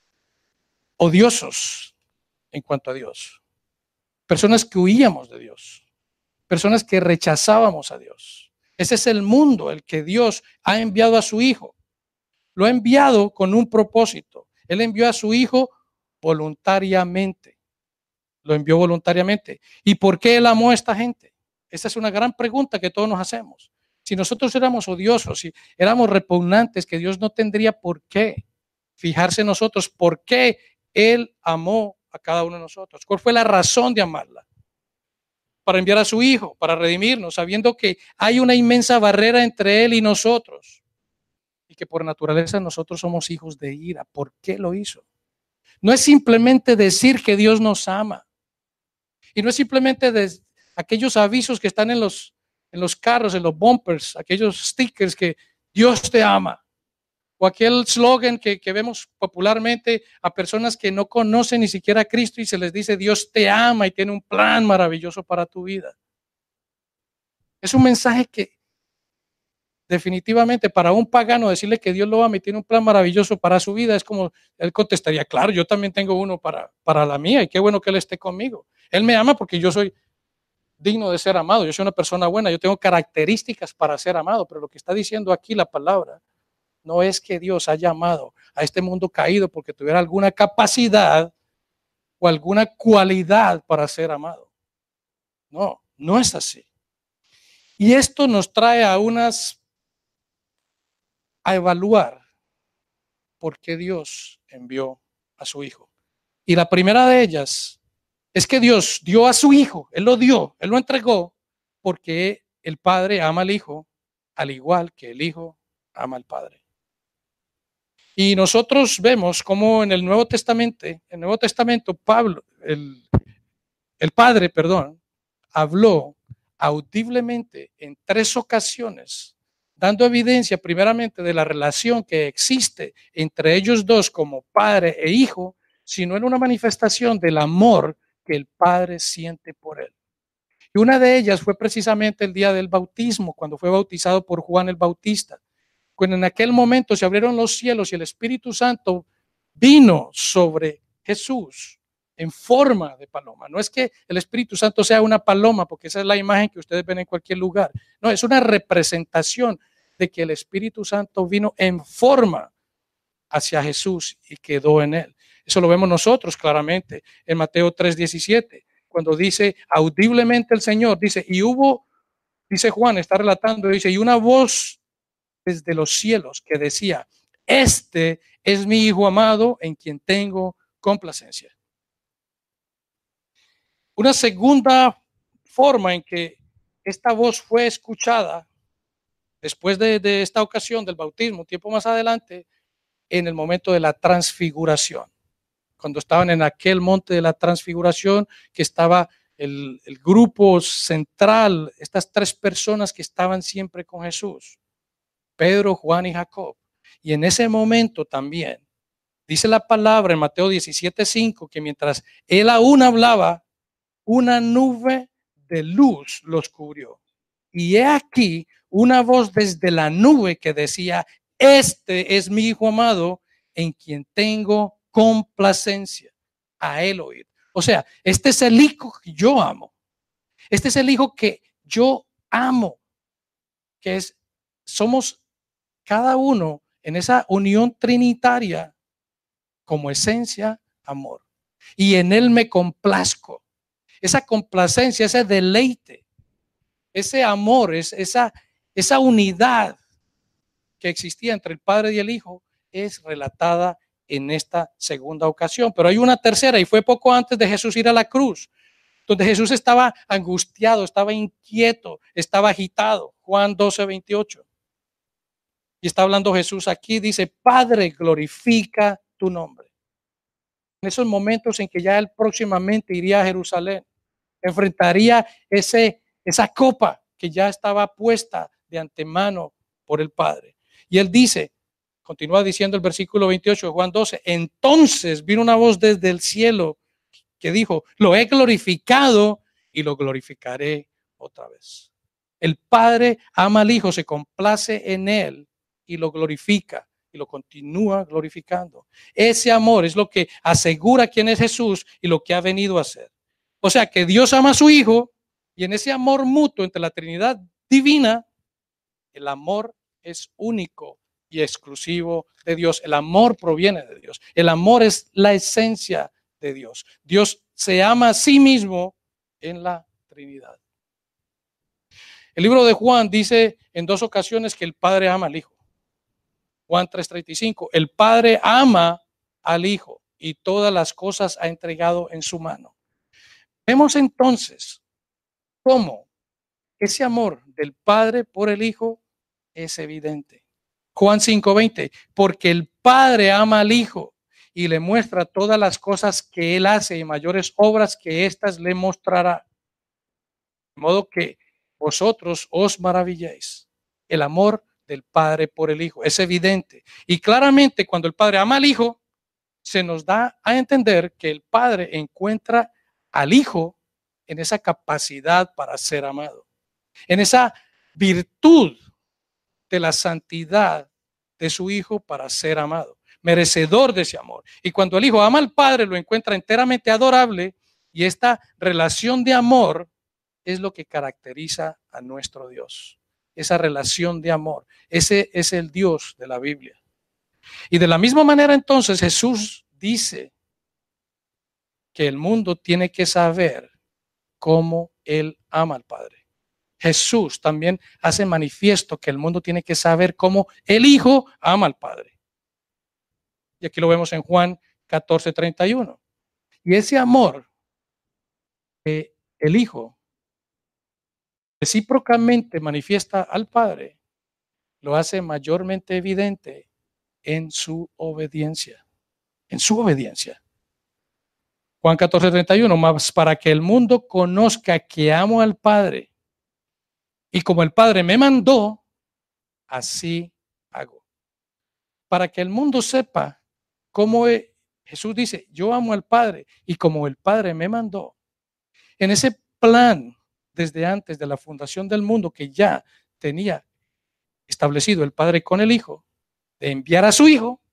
odiosos en cuanto a Dios. Personas que huíamos de Dios, personas que rechazábamos a Dios. Ese es el mundo, el que Dios ha enviado a su Hijo. Lo ha enviado con un propósito. Él envió a su Hijo voluntariamente. Lo envió voluntariamente. ¿Y por qué Él amó a esta gente? Esa es una gran pregunta que todos nos hacemos. Si nosotros éramos odiosos, si éramos repugnantes, que Dios no tendría por qué fijarse en nosotros. ¿Por qué Él amó a cada uno de nosotros? ¿Cuál fue la razón de amarla? Para enviar a su Hijo, para redimirnos, sabiendo que hay una inmensa barrera entre Él y nosotros, y que por naturaleza nosotros somos hijos de ira. ¿Por qué lo hizo? No es simplemente decir que Dios nos ama, y no es simplemente de aquellos avisos que están en los, en los carros, en los bumpers, aquellos stickers que Dios te ama, o aquel slogan que, que vemos popularmente a personas que no conocen ni siquiera a Cristo y se les dice Dios te ama y tiene un plan maravilloso para tu vida. Es un mensaje que definitivamente para un pagano decirle que Dios lo ama y tiene un plan maravilloso para su vida es como él contestaría, claro, yo también tengo uno para, para la mía y qué bueno que Él esté conmigo. Él me ama porque yo soy digno de ser amado, yo soy una persona buena, yo tengo características para ser amado, pero lo que está diciendo aquí la palabra no es que Dios haya amado a este mundo caído porque tuviera alguna capacidad o alguna cualidad para ser amado. No, no es así. Y esto nos trae a unas, a evaluar por qué Dios envió a su Hijo. Y la primera de ellas es que Dios dio a su Hijo, Él lo dio, Él lo entregó, porque el Padre ama al Hijo, al igual que el Hijo ama al Padre. Y nosotros vemos cómo en el Nuevo Testamento, en el Nuevo Testamento, Pablo, el, el Padre, perdón, habló audiblemente en tres ocasiones, dando evidencia primeramente de la relación que existe entre ellos dos como padre e hijo, sino en una manifestación del amor que el Padre siente por él. Y una de ellas fue precisamente el día del bautismo, cuando fue bautizado por Juan el Bautista. Cuando en aquel momento se abrieron los cielos y el Espíritu Santo vino sobre Jesús en forma de paloma. No es que el Espíritu Santo sea una paloma, porque esa es la imagen que ustedes ven en cualquier lugar. No, es una representación de que el Espíritu Santo vino en forma hacia Jesús y quedó en él. Eso lo vemos nosotros claramente en Mateo tres diecisiete, cuando dice audiblemente el Señor, dice, y hubo, dice Juan, está relatando, dice, y una voz desde los cielos que decía, este es mi Hijo amado en quien tengo complacencia. Una segunda forma en que esta voz fue escuchada después de, de esta ocasión del bautismo, un tiempo más adelante, en el momento de la transfiguración, cuando estaban en aquel monte de la transfiguración, que estaba el, el grupo central, estas tres personas que estaban siempre con Jesús, Pedro, Juan y Jacob. Y en ese momento también, dice la palabra en Mateo diecisiete cinco, que mientras él aún hablaba, una nube de luz los cubrió. y he aquí una voz desde la nube que decía: este es mi Hijo amado, en quien tengo complacencia, a él oír. O sea, este es el Hijo que yo amo. Este es el Hijo que yo amo, que es, somos cada uno en esa unión trinitaria como esencia, amor. Y en él me complazco. Esa complacencia, ese deleite, ese amor, es, esa, esa unidad que existía entre el Padre y el Hijo es relatada en esta segunda ocasión. Pero hay una tercera, y fue poco antes de Jesús ir a la cruz, donde Jesús estaba angustiado, estaba inquieto, estaba agitado. Juan doce, veintiocho. Y está hablando Jesús aquí, dice: Padre, glorifica tu nombre. En esos momentos en que ya él próximamente iría a Jerusalén, enfrentaría ese, esa copa que ya estaba puesta de antemano por el Padre. Y él dice, continúa diciendo el versículo veintiocho de Juan doce: entonces vino una voz desde el cielo que dijo: lo he glorificado y lo glorificaré otra vez. El Padre ama al Hijo, se complace en él y lo glorifica y lo continúa glorificando. Ese amor es lo que asegura quién es Jesús y lo que ha venido a hacer. O sea que Dios ama a su Hijo, y en ese amor mutuo entre la Trinidad divina, el amor es único y exclusivo de Dios. El amor proviene de Dios. El amor es la esencia de Dios. Dios se ama a sí mismo en la Trinidad. El libro de Juan dice en dos ocasiones que el Padre ama al Hijo. Juan tres treinta y cinco, el Padre ama al Hijo y todas las cosas ha entregado en su mano. Vemos entonces cómo ese amor del Padre por el Hijo es evidente. Juan cinco veinte, porque el Padre ama al Hijo y le muestra todas las cosas que él hace y mayores obras que éstas le mostrará. De modo que vosotros os maravilléis. El amor del Padre por el Hijo es evidente. Y claramente cuando el Padre ama al Hijo, se nos da a entender que el Padre encuentra al Hijo en esa capacidad para ser amado, en esa virtud de la santidad de su Hijo para ser amado, merecedor de ese amor. Y cuando el Hijo ama al Padre, lo encuentra enteramente adorable, y esta relación de amor es lo que caracteriza a nuestro Dios. Esa relación de amor. Ese es el Dios de la Biblia. Y de la misma manera entonces Jesús dice que el mundo tiene que saber cómo Él ama al Padre. Jesús también hace manifiesto que el mundo tiene que saber cómo el Hijo ama al Padre. Y aquí lo vemos en Juan catorce treinta y uno. Y ese amor que el Hijo recíprocamente manifiesta al Padre, lo hace mayormente evidente en su obediencia. En su obediencia. Juan catorce treinta y uno, más para que el mundo conozca que amo al Padre, y como el Padre me mandó, así hago. Para que el mundo sepa cómo es, Jesús dice: yo amo al Padre, y como el Padre me mandó. En ese plan, desde antes de la fundación del mundo, que ya tenía establecido el Padre con el Hijo, de enviar a su Hijo,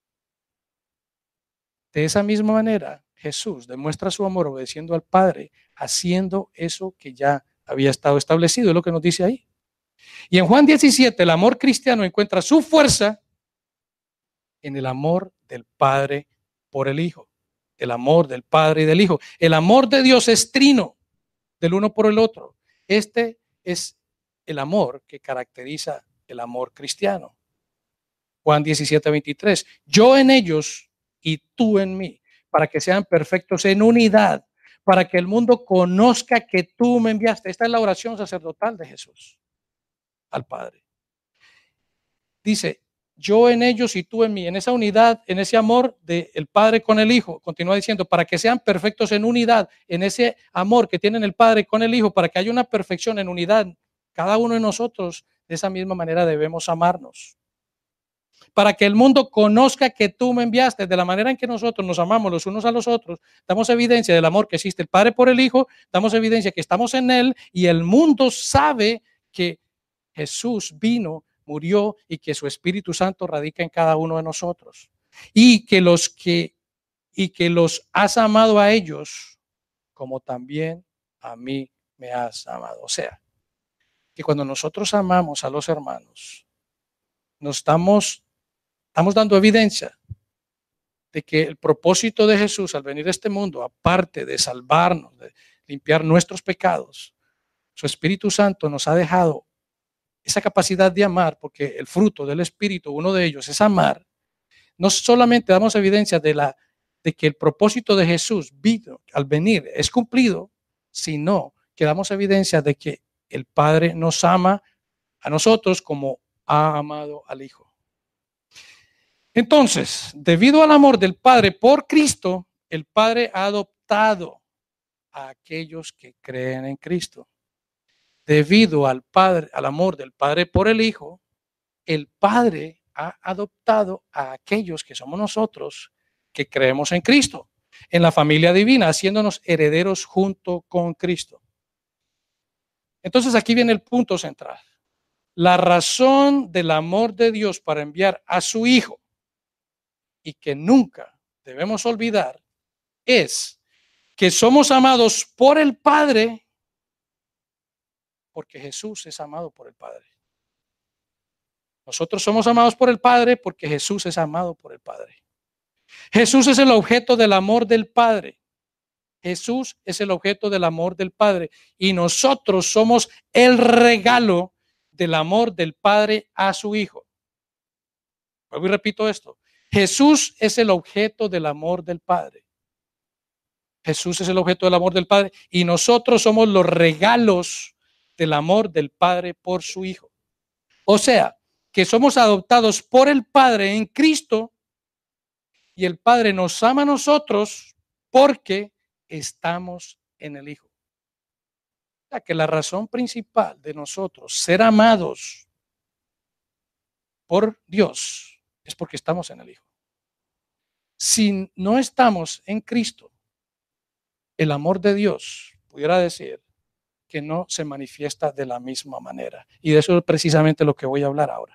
de esa misma manera Jesús demuestra su amor obedeciendo al Padre, haciendo eso que ya había estado establecido, es lo que nos dice ahí. Y en Juan diecisiete, el amor cristiano encuentra su fuerza en el amor del Padre por el Hijo. El amor del Padre y del Hijo. El amor de Dios es trino, del uno por el otro. Este es el amor que caracteriza el amor cristiano. Juan diecisiete veintitrés, yo en ellos y tú en mí, para que sean perfectos en unidad, para que el mundo conozca que tú me enviaste. Esta es la oración sacerdotal de Jesús al Padre. Dice, yo en ellos y tú en mí, en esa unidad, en ese amor del Padre con el Hijo. Continúa diciendo, para que sean perfectos en unidad, en ese amor que tienen el Padre con el Hijo, para que haya una perfección en unidad. Cada uno de nosotros, de esa misma manera debemos amarnos. Para que el mundo conozca que tú me enviaste. De la manera en que nosotros nos amamos los unos a los otros, damos evidencia del amor que existe el Padre por el Hijo, damos evidencia que estamos en Él, y el mundo sabe que Jesús vino, murió y que su Espíritu Santo radica en cada uno de nosotros. Y que los que y que los has amado a ellos como también a mí me has amado. O sea, que cuando nosotros amamos a los hermanos, nos estamos, estamos dando evidencia de que el propósito de Jesús al venir a este mundo, aparte de salvarnos, de limpiar nuestros pecados, su Espíritu Santo nos ha dejado esa capacidad de amar, porque el fruto del Espíritu, uno de ellos es amar. No solamente damos evidencia de, la, de que el propósito de Jesús vino, al venir es cumplido, sino que damos evidencia de que el Padre nos ama a nosotros como ha amado al Hijo. Entonces, debido al amor del Padre por Cristo, el Padre ha adoptado a aquellos que creen en Cristo. Debido al Padre, al amor del Padre por el Hijo, el Padre ha adoptado a aquellos que somos nosotros que creemos en Cristo, en la familia divina, haciéndonos herederos junto con Cristo. Entonces aquí viene el punto central. La razón del amor de Dios para enviar a su Hijo, y que nunca debemos olvidar, es que somos amados por el Padre, porque Jesús es amado por el Padre. Nosotros somos amados por el Padre porque Jesús es amado por el Padre. Jesús es el objeto del amor del Padre. Jesús es el objeto del amor del Padre y nosotros somos el regalo del amor del Padre a su Hijo. Vuelvo y repito esto. Jesús es el objeto del amor del Padre. Jesús es el objeto del amor del Padre y nosotros somos los regalos del amor del Padre por su Hijo. O sea, que somos adoptados por el Padre en Cristo y el Padre nos ama a nosotros porque estamos en el Hijo. O sea, que la razón principal de nosotros ser amados por Dios es porque estamos en el Hijo. Si no estamos en Cristo, el amor de Dios, pudiera decir, que no se manifiesta de la misma manera. Y de eso es precisamente lo que voy a hablar ahora.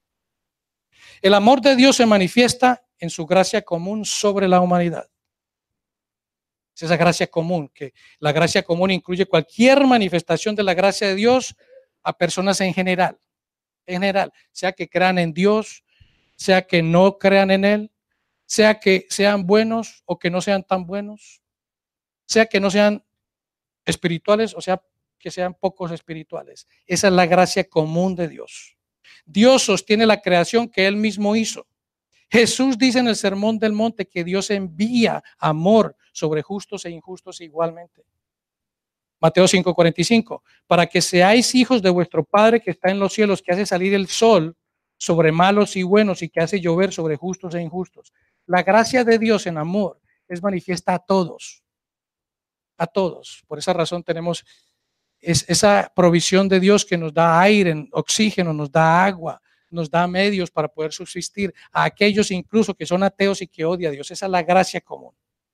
El amor de Dios se manifiesta en su gracia común sobre la humanidad. Es esa gracia común, que la gracia común incluye cualquier manifestación de la gracia de Dios a personas en general. En general, sea que crean en Dios, sea que no crean en Él, sea que sean buenos o que no sean tan buenos, sea que no sean espirituales o sea que sean pocos espirituales. Esa es la gracia común de Dios. Dios sostiene la creación que Él mismo hizo. Jesús dice en el Sermón del Monte que Dios envía amor sobre justos e injustos igualmente. Mateo cinco cuarenta y cinco, para que seáis hijos de vuestro Padre que está en los cielos, que hace salir el sol sobre malos y buenos y que hace llover sobre justos e injustos. La gracia de Dios en amor es manifiesta a todos, a todos. Por esa razón tenemos es esa provisión de Dios que nos da aire, oxígeno, nos da agua, nos da medios para poder subsistir, a aquellos incluso que son ateos y que odian a Dios. Esa es la gracia común.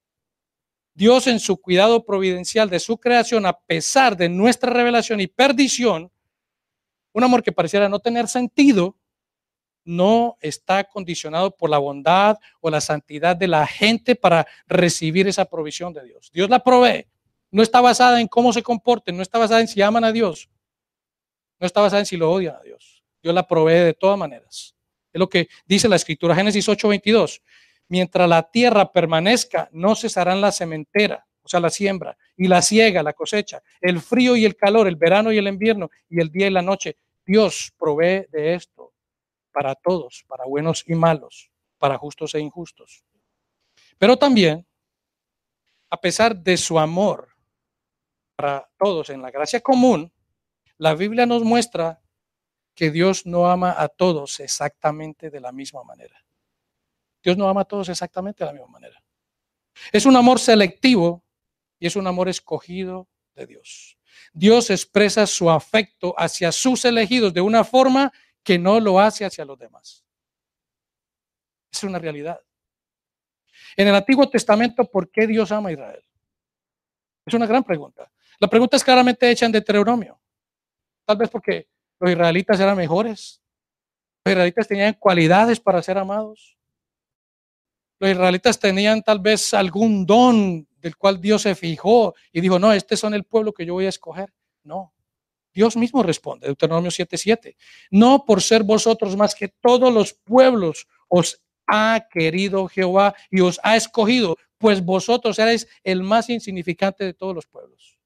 Dios en su cuidado providencial de su creación, a pesar de nuestra revelación y perdición, un amor que pareciera no tener sentido, no está condicionado por la bondad o la santidad de la gente para recibir esa provisión de Dios. Dios la provee. No está basada en cómo se comporten, no está basada en si aman a Dios, no está basada en si lo odian a Dios. Dios la provee de todas maneras. Es lo que dice la Escritura, Génesis ocho veintidós. Mientras la tierra permanezca, no cesarán la sementera, o sea, la siembra, y la siega, la cosecha, el frío y el calor, el verano y el invierno, y el día y la noche. Dios provee de esto para todos, para buenos y malos, para justos e injustos. Pero también, a pesar de su amor para todos en la gracia común, la Biblia nos muestra que Dios no ama a todos exactamente de la misma manera. Dios no ama a todos exactamente de la misma manera. Es un amor selectivo y es un amor escogido de Dios. Dios expresa su afecto hacia sus elegidos de una forma que no lo hace hacia los demás. Es una realidad. En el Antiguo Testamento, ¿por qué Dios ama a Israel? Es una gran pregunta. La pregunta es claramente hecha en Deuteronomio. Tal vez porque los israelitas eran mejores. Los israelitas tenían cualidades para ser amados. Los israelitas tenían tal vez algún don del cual Dios se fijó y dijo, no, este son el pueblo que yo voy a escoger. No, Dios mismo responde, Deuteronomio siete siete. No por ser vosotros más que todos los pueblos os ha querido Jehová y os ha escogido, pues vosotros erais el más insignificante de todos los pueblos.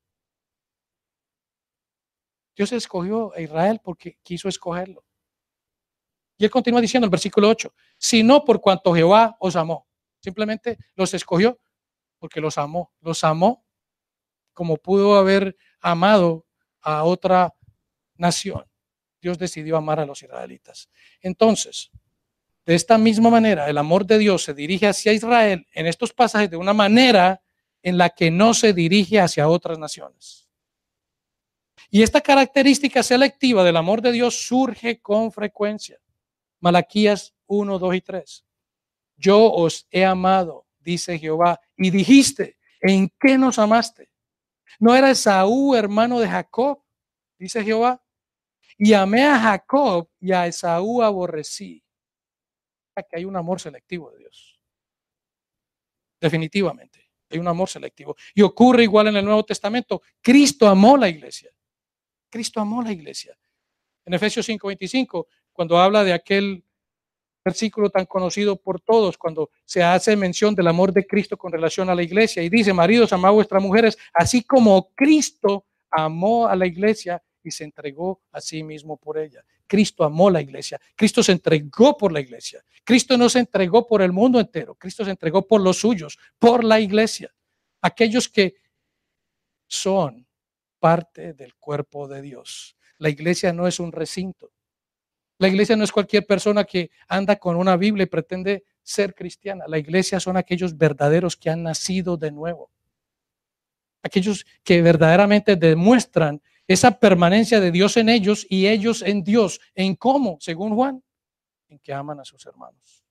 Dios escogió a Israel porque quiso escogerlo. Y él continúa diciendo en el versículo ocho, sino por cuanto Jehová os amó. Simplemente los escogió porque los amó. Los amó como pudo haber amado a otra nación. Dios decidió amar a los israelitas. Entonces, de esta misma manera, el amor de Dios se dirige hacia Israel en estos pasajes de una manera en la que no se dirige hacia otras naciones. Y esta característica selectiva del amor de Dios surge con frecuencia. Malaquías uno, dos y tres. Yo os he amado, dice Jehová, y dijiste, ¿en qué nos amaste? ¿No era Esaú hermano de Jacob? Dice Jehová. Y amé a Jacob y a Esaú aborrecí. Aquí hay un amor selectivo de Dios. Definitivamente, hay un amor selectivo. Y ocurre igual en el Nuevo Testamento. Cristo amó la iglesia. Cristo amó la iglesia. En Efesios cinco veinticinco, cuando habla de aquel versículo tan conocido por todos, cuando se hace mención del amor de Cristo con relación a la iglesia, y dice, maridos, amad a vuestras mujeres, así como Cristo amó a la iglesia y se entregó a sí mismo por ella. Cristo amó la iglesia, Cristo se entregó por la iglesia, Cristo no se entregó por el mundo entero, Cristo se entregó por los suyos, por la iglesia, aquellos que son parte del cuerpo de Dios. La iglesia no es un recinto. La iglesia no es cualquier persona que anda con una Biblia y pretende ser cristiana. La iglesia son aquellos verdaderos que han nacido de nuevo. Aquellos que verdaderamente demuestran esa permanencia de Dios en ellos y ellos en Dios. ¿En cómo? Según Juan, en que aman a sus hermanos.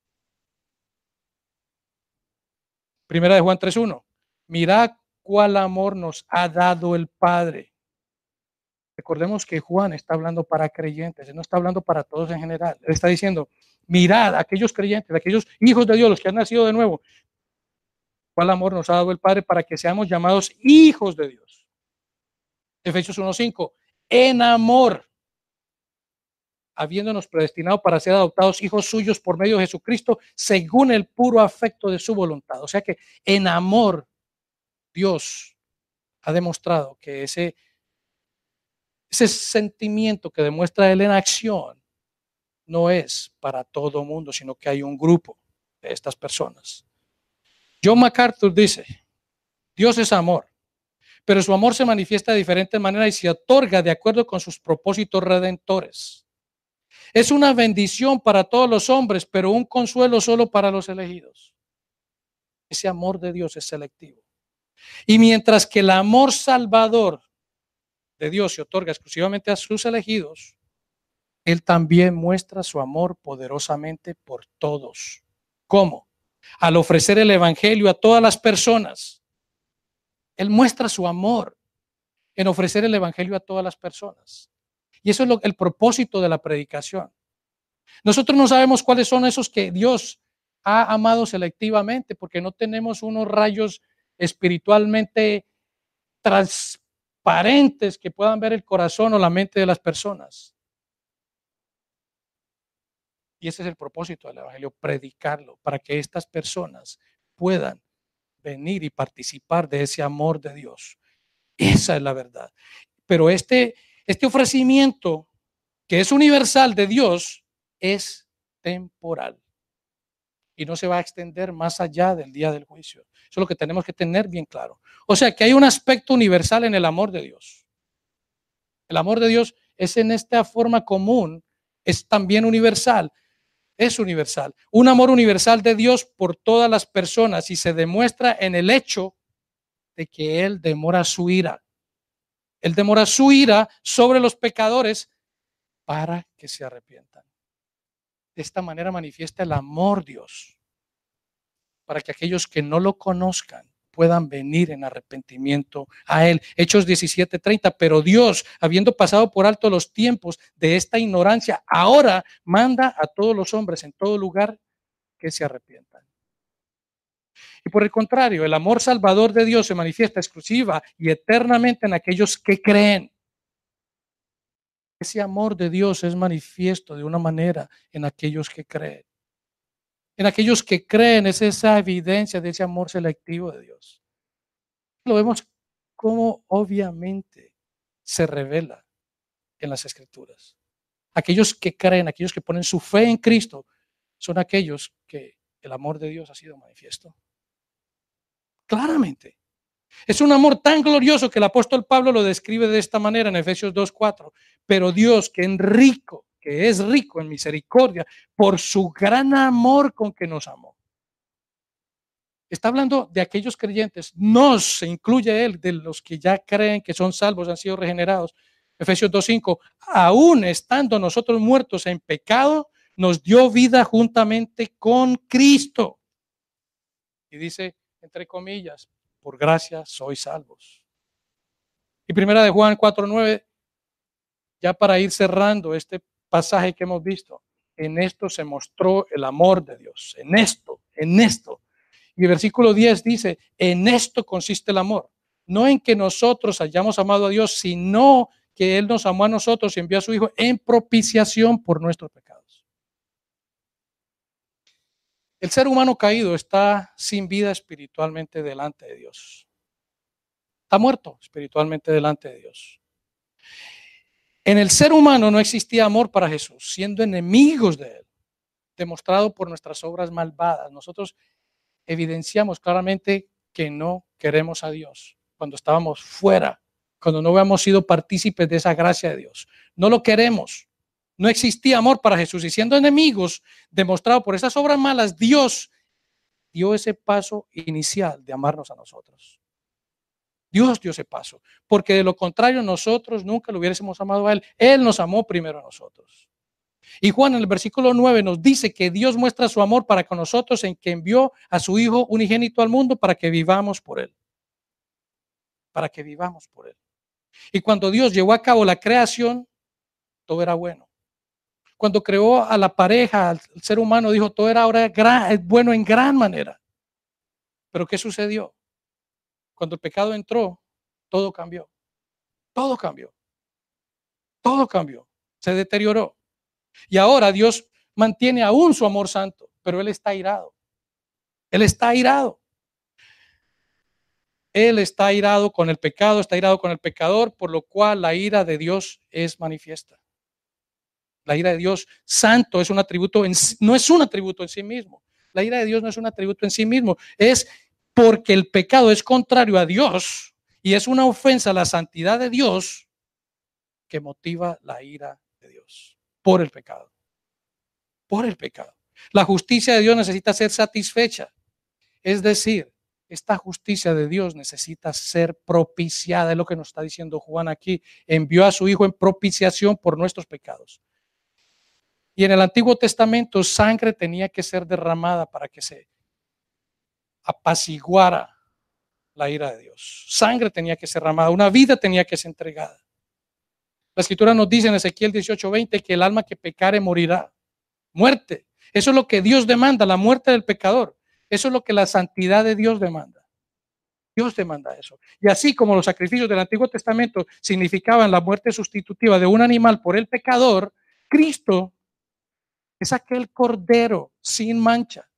Primera de Juan tres uno. Mirad cuál amor nos ha dado el Padre. Recordemos que Juan está hablando para creyentes, él no está hablando para todos en general. Él está diciendo, mirad a aquellos creyentes, a aquellos hijos de Dios, los que han nacido de nuevo, cuál amor nos ha dado el Padre para que seamos llamados hijos de Dios. Efesios uno cinco, en amor, habiéndonos predestinado para ser adoptados hijos suyos por medio de Jesucristo, según el puro afecto de su voluntad. O sea que en amor, Dios ha demostrado que ese Ese sentimiento que demuestra él en acción no es para todo mundo, sino que hay un grupo de estas personas. John MacArthur dice, Dios es amor, pero su amor se manifiesta de diferentes maneras y se otorga de acuerdo con sus propósitos redentores. Es una bendición para todos los hombres, pero un consuelo solo para los elegidos. Ese amor de Dios es selectivo. Y mientras que el amor salvador de Dios se otorga exclusivamente a sus elegidos, Él también muestra su amor poderosamente por todos. ¿Cómo? Al ofrecer el evangelio a todas las personas. Él muestra su amor en ofrecer el evangelio a todas las personas. Y eso es lo, el propósito de la predicación. Nosotros no sabemos cuáles son esos que Dios ha amado selectivamente, porque no tenemos unos rayos espiritualmente transparentes que puedan ver el corazón o la mente de las personas. Y ese es el propósito del evangelio, predicarlo, para que estas personas puedan venir y participar de ese amor de Dios. Esa es la verdad. Pero este, este ofrecimiento, que es universal de Dios, es temporal. Y no se va a extender más allá del día del juicio. Eso es lo que tenemos que tener bien claro. O sea, que hay un aspecto universal en el amor de Dios. El amor de Dios es en esta forma común, es también universal. Es universal. Un amor universal de Dios por todas las personas y se demuestra en el hecho de que Él demora su ira. Él demora su ira sobre los pecadores para que se arrepientan. De esta manera manifiesta el amor de Dios para que aquellos que no lo conozcan puedan venir en arrepentimiento a Él. Hechos diecisiete treinta, pero Dios, habiendo pasado por alto los tiempos de esta ignorancia, ahora manda a todos los hombres en todo lugar que se arrepientan. Y por el contrario, el amor salvador de Dios se manifiesta exclusiva y eternamente en aquellos que creen. Ese amor de Dios es manifiesto de una manera en aquellos que creen. En aquellos que creen es esa evidencia de ese amor selectivo de Dios. Lo vemos como obviamente se revela en las Escrituras. Aquellos que creen, aquellos que ponen su fe en Cristo, son aquellos que el amor de Dios ha sido manifiesto. Claramente. Es un amor tan glorioso que el apóstol Pablo lo describe de esta manera en Efesios dos cuatro. Pero Dios, que en rico, que es rico en misericordia, por su gran amor con que nos amó. Está hablando de aquellos creyentes, nos se incluye él, de los que ya creen que son salvos, han sido regenerados. Efesios dos cinco, aún estando nosotros muertos en pecado, nos dio vida juntamente con Cristo. Y dice, entre comillas, por gracia sois salvos. Y primera de Juan cuatro nueve, ya para ir cerrando este pasaje que hemos visto, en esto se mostró el amor de Dios, en esto, en esto. Y el versículo diez dice, en esto consiste el amor, no en que nosotros hayamos amado a Dios, sino que Él nos amó a nosotros y envió a su Hijo en propiciación por nuestros pecados. El ser humano caído está sin vida espiritualmente delante de Dios. Está muerto espiritualmente delante de Dios. En el ser humano no existía amor para Jesús, siendo enemigos de Él, demostrado por nuestras obras malvadas. Nosotros evidenciamos claramente que no queremos a Dios cuando estábamos fuera, cuando no habíamos sido partícipes de esa gracia de Dios. No lo queremos. No existía amor para Jesús y siendo enemigos, demostrado por esas obras malas, Dios dio ese paso inicial de amarnos a nosotros. Dios dio ese paso, porque de lo contrario nosotros nunca lo hubiésemos amado a Él. Él nos amó primero a nosotros. Y Juan en el versículo nueve nos dice que Dios muestra su amor para con nosotros en que envió a su Hijo unigénito al mundo para que vivamos por Él. Para que vivamos por Él. Y cuando Dios llevó a cabo la creación, todo era bueno. Cuando creó a la pareja, al ser humano, dijo todo era ahora gran, bueno en gran manera. Pero ¿qué sucedió? Cuando el pecado entró, todo cambió. Todo cambió. Todo cambió. Se deterioró. Y ahora Dios mantiene aún su amor santo, pero Él está airado. Él está airado. Él está airado con el pecado, está airado con el pecador, por lo cual la ira de Dios es manifiesta. La ira de Dios santo es un atributo, en, no es un atributo en sí mismo. La ira de Dios no es un atributo en sí mismo. Es porque el pecado es contrario a Dios y es una ofensa a la santidad de Dios que motiva la ira de Dios por el pecado. Por el pecado. La justicia de Dios necesita ser satisfecha. Es decir, esta justicia de Dios necesita ser propiciada. Es lo que nos está diciendo Juan aquí. Envió a su Hijo en propiciación por nuestros pecados. Y en el Antiguo Testamento sangre tenía que ser derramada para que se apaciguara la ira de Dios. Sangre tenía que ser derramada, una vida tenía que ser entregada. La Escritura nos dice en Ezequiel dieciocho veinte que el alma que pecare morirá. Muerte. Eso es lo que Dios demanda, la muerte del pecador. Eso es lo que la santidad de Dios demanda. Dios demanda eso. Y así como los sacrificios del Antiguo Testamento significaban la muerte sustitutiva de un animal por el pecador, Cristo es aquel cordero sin mancha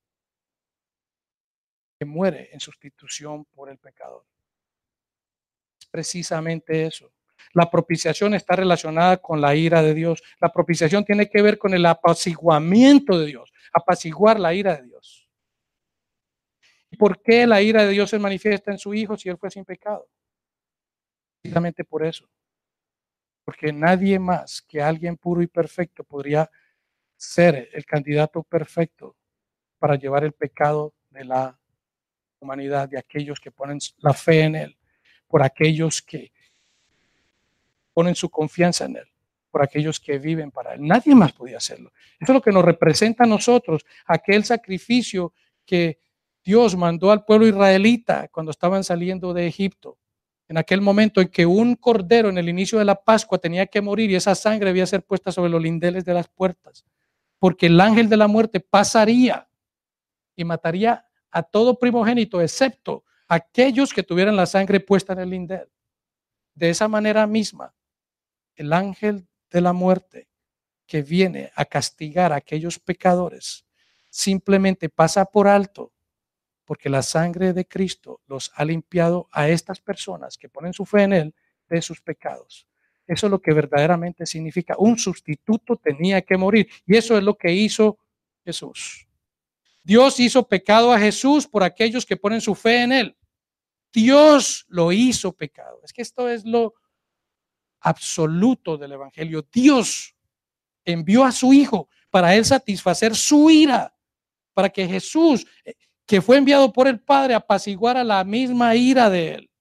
que muere en sustitución por el pecador. Es precisamente eso. La propiciación está relacionada con la ira de Dios. La propiciación tiene que ver con el apaciguamiento de Dios, apaciguar la ira de Dios. ¿Y por qué la ira de Dios se manifiesta en su Hijo si Él fue sin pecado? Precisamente por eso. Porque nadie más que alguien puro y perfecto podría ser el candidato perfecto para llevar el pecado de la humanidad, de aquellos que ponen la fe en Él, por aquellos que ponen su confianza en Él, por aquellos que viven para Él. Nadie más podía hacerlo. Eso es lo que nos representa a nosotros, aquel sacrificio que Dios mandó al pueblo israelita cuando estaban saliendo de Egipto, en aquel momento en que un cordero en el inicio de la Pascua tenía que morir y esa sangre debía ser puesta sobre los lindeles de las puertas, porque el ángel de la muerte pasaría y mataría a todo primogénito, excepto aquellos que tuvieran la sangre puesta en el lindel. De esa manera misma, el ángel de la muerte que viene a castigar a aquellos pecadores simplemente pasa por alto, porque la sangre de Cristo los ha limpiado a estas personas que ponen su fe en Él de sus pecados. Eso es lo que verdaderamente significa. Un sustituto tenía que morir, y eso es lo que hizo Jesús. Dios hizo pecado a Jesús por aquellos que ponen su fe en Él. Dios lo hizo pecado. Es que esto es lo absoluto del Evangelio. Dios envió a su Hijo para Él satisfacer su ira, para que Jesús, que fue enviado por el Padre, apaciguara la misma ira de Él.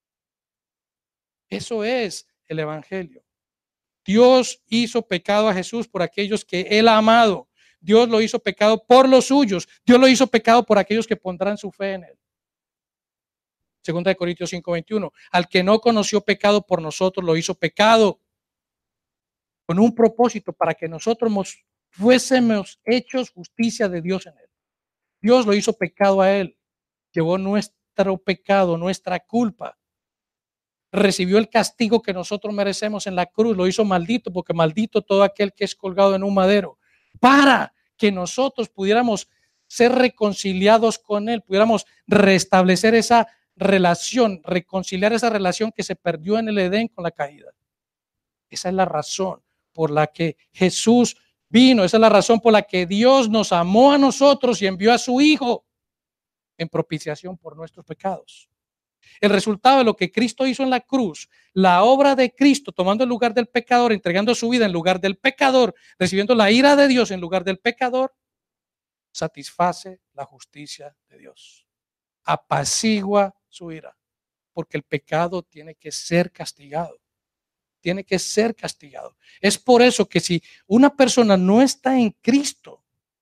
Eso es el Evangelio. Dios hizo pecado a Jesús por aquellos que Él ha amado. Dios lo hizo pecado por los suyos. Dios lo hizo pecado por aquellos que pondrán su fe en Él. Segunda de Corintios cinco veintiuno. Al que no conoció pecado por nosotros, lo hizo pecado con un propósito para que nosotros fuésemos hechos justicia de Dios en Él. Dios lo hizo pecado a Él. Llevó nuestro pecado, nuestra culpa. Recibió el castigo que nosotros merecemos en la cruz. Lo hizo maldito, porque maldito todo aquel que es colgado en un madero, para que nosotros pudiéramos ser reconciliados con Él, pudiéramos restablecer esa relación, reconciliar esa relación que se perdió en el Edén con la caída. Esa es la razón por la que Jesús vino. Esa es la razón por la que Dios nos amó a nosotros y envió a su Hijo en propiciación por nuestros pecados. El resultado de lo que Cristo hizo en la cruz, la obra de Cristo tomando el lugar del pecador, entregando su vida en lugar del pecador, recibiendo la ira de Dios en lugar del pecador, satisface la justicia de Dios. Apacigua su ira, porque el pecado tiene que ser castigado. Tiene que ser castigado. Es por eso que si una persona no está en Cristo,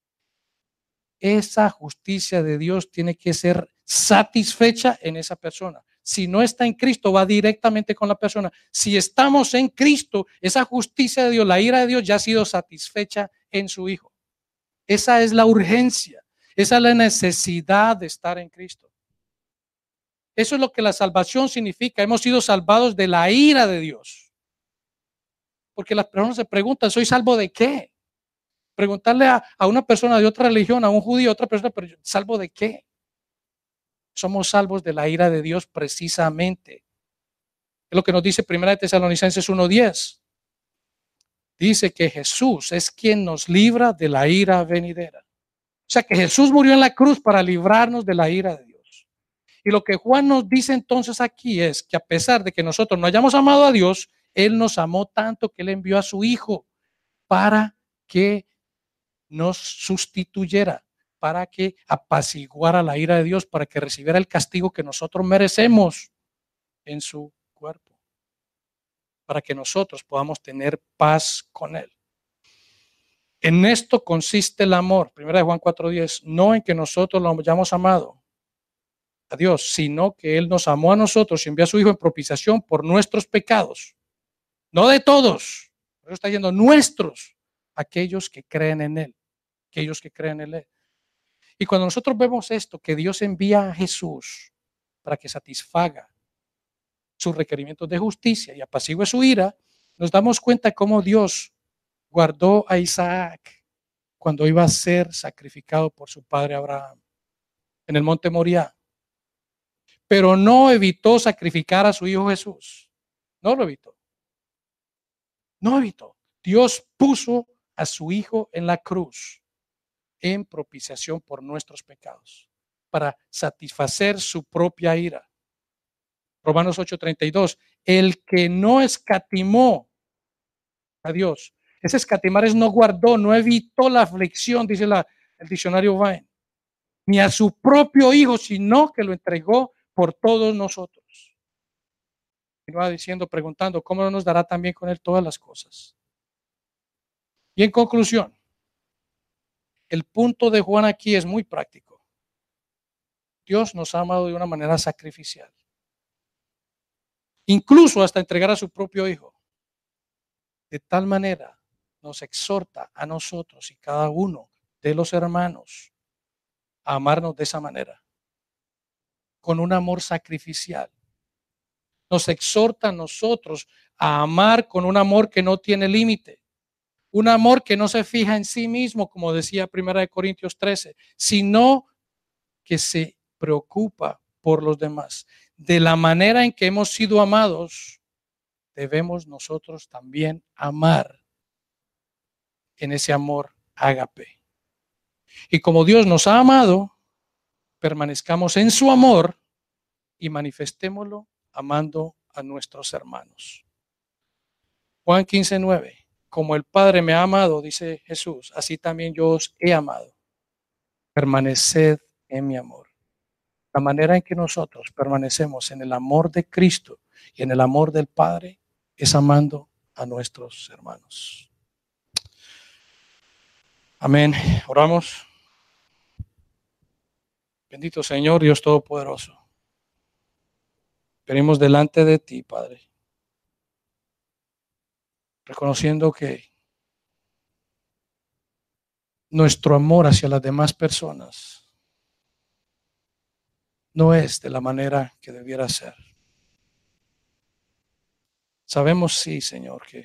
esa justicia de Dios tiene que ser satisfecha en esa persona. Si no está en Cristo, va directamente con la persona. Si estamos en Cristo, esa justicia de Dios, la ira de Dios ya ha sido satisfecha en su Hijo. Esa es la urgencia, esa es la necesidad de estar en Cristo. Eso es lo que la salvación significa. Hemos sido salvados de la ira de Dios. Porque las personas se preguntan, ¿soy salvo de qué? Preguntarle a, a una persona de otra religión, a un judío, a otra persona, pero ¿salvo de qué? Somos salvos de la ira de Dios precisamente. Es lo que nos dice Primera de Tesalonicenses uno diez. Dice que Jesús es quien nos libra de la ira venidera. O sea que Jesús murió en la cruz para librarnos de la ira de Dios. Y lo que Juan nos dice entonces aquí es que a pesar de que nosotros no hayamos amado a Dios, Él nos amó tanto que Él envió a su Hijo para que nos sustituyera, para que apaciguara la ira de Dios, para que recibiera el castigo que nosotros merecemos en su cuerpo, para que nosotros podamos tener paz con Él. En esto consiste el amor, primera de Juan cuatro diez, no en que nosotros lo hayamos amado a Dios, sino que Él nos amó a nosotros y envió a su Hijo en propiciación por nuestros pecados, no de todos, pero está diciendo nuestros, aquellos que creen en Él, aquellos que creen en Él. Y cuando nosotros vemos esto, que Dios envía a Jesús para que satisfaga sus requerimientos de justicia y apacigüe su ira, nos damos cuenta cómo Dios guardó a Isaac cuando iba a ser sacrificado por su padre Abraham en el monte Moriah. Pero no evitó sacrificar a su hijo Jesús. No lo evitó. No evitó. Dios puso a su hijo en la cruz en propiciación por nuestros pecados, para satisfacer su propia ira. Romanos ocho treinta y dos, el que no escatimó a Dios, ese escatimar es no guardó, no evitó la aflicción, dice la, el diccionario Vine, ni a su propio hijo, sino que lo entregó por todos nosotros. Continúa diciendo, preguntando, ¿cómo no nos dará también con él todas las cosas? Y en conclusión, el punto de Juan aquí es muy práctico. Dios nos ha amado de una manera sacrificial. Incluso hasta entregar a su propio Hijo. De tal manera nos exhorta a nosotros y cada uno de los hermanos a amarnos de esa manera, con un amor sacrificial. Nos exhorta a nosotros a amar con un amor que no tiene límite, un amor que no se fija en sí mismo, como decía primera de Corintios trece, sino que se preocupa por los demás. De la manera en que hemos sido amados, debemos nosotros también amar en ese amor ágape. Y como Dios nos ha amado, permanezcamos en su amor y manifestémoslo amando a nuestros hermanos. Juan quince nueve. Como el Padre me ha amado, dice Jesús, así también yo os he amado. Permaneced en mi amor. La manera en que nosotros permanecemos en el amor de Cristo y en el amor del Padre es amando a nuestros hermanos. Amén. Oramos. Bendito Señor, Dios Todopoderoso. Venimos delante de ti, Padre, reconociendo que nuestro amor hacia las demás personas no es de la manera que debiera ser. Sabemos, sí, Señor, que,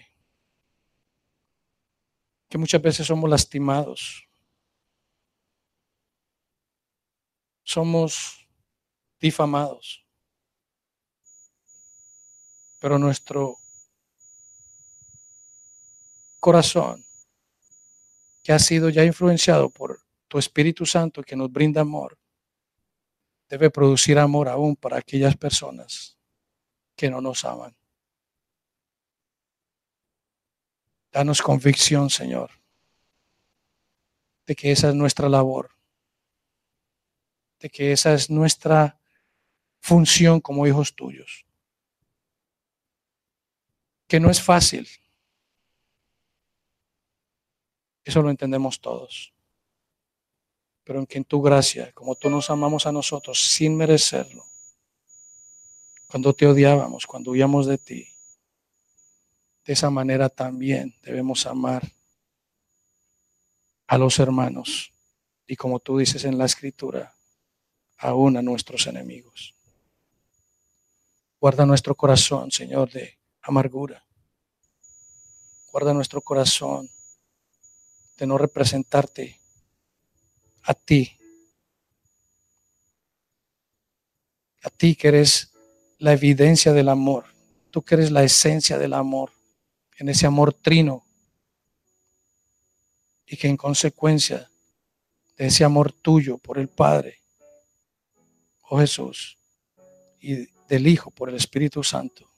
que muchas veces somos lastimados, somos difamados, pero nuestro corazón, que ha sido ya influenciado por tu Espíritu Santo que nos brinda amor, debe producir amor aún para aquellas personas que no nos aman. Danos convicción, Señor, de que esa es nuestra labor, de que esa es nuestra función como hijos tuyos. Que no es fácil. Eso lo entendemos todos. Pero en que en tu gracia, como tú nos amamos a nosotros sin merecerlo, cuando te odiábamos, cuando huíamos de ti, de esa manera también debemos amar a los hermanos. Y como tú dices en la Escritura, aún a nuestros enemigos. Guarda nuestro corazón, Señor, de amargura. Guarda nuestro corazón de no representarte a ti. A ti que eres la evidencia del amor. Tú que eres la esencia del amor. En ese amor trino. Y que en consecuencia de ese amor tuyo por el Padre, oh Jesús, y del Hijo por el Espíritu Santo,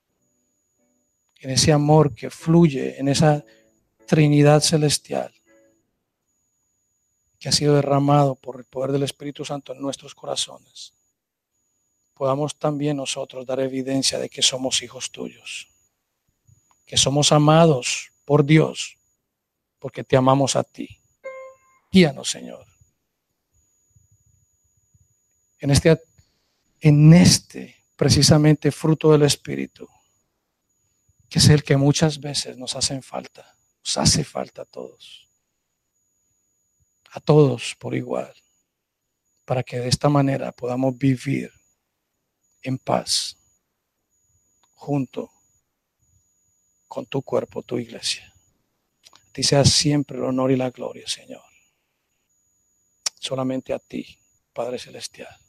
en ese amor que fluye en esa Trinidad celestial que ha sido derramado por el poder del Espíritu Santo en nuestros corazones, podamos también nosotros dar evidencia de que somos hijos tuyos, que somos amados por Dios, porque te amamos a ti. Guíanos, Señor, en este, en este precisamente fruto del Espíritu, que es el que muchas veces nos hacen falta, nos hace falta a todos, a todos por igual, para que de esta manera podamos vivir en paz, junto con tu cuerpo, tu iglesia. A ti sea siempre el honor y la gloria, Señor. Solamente a ti, Padre Celestial.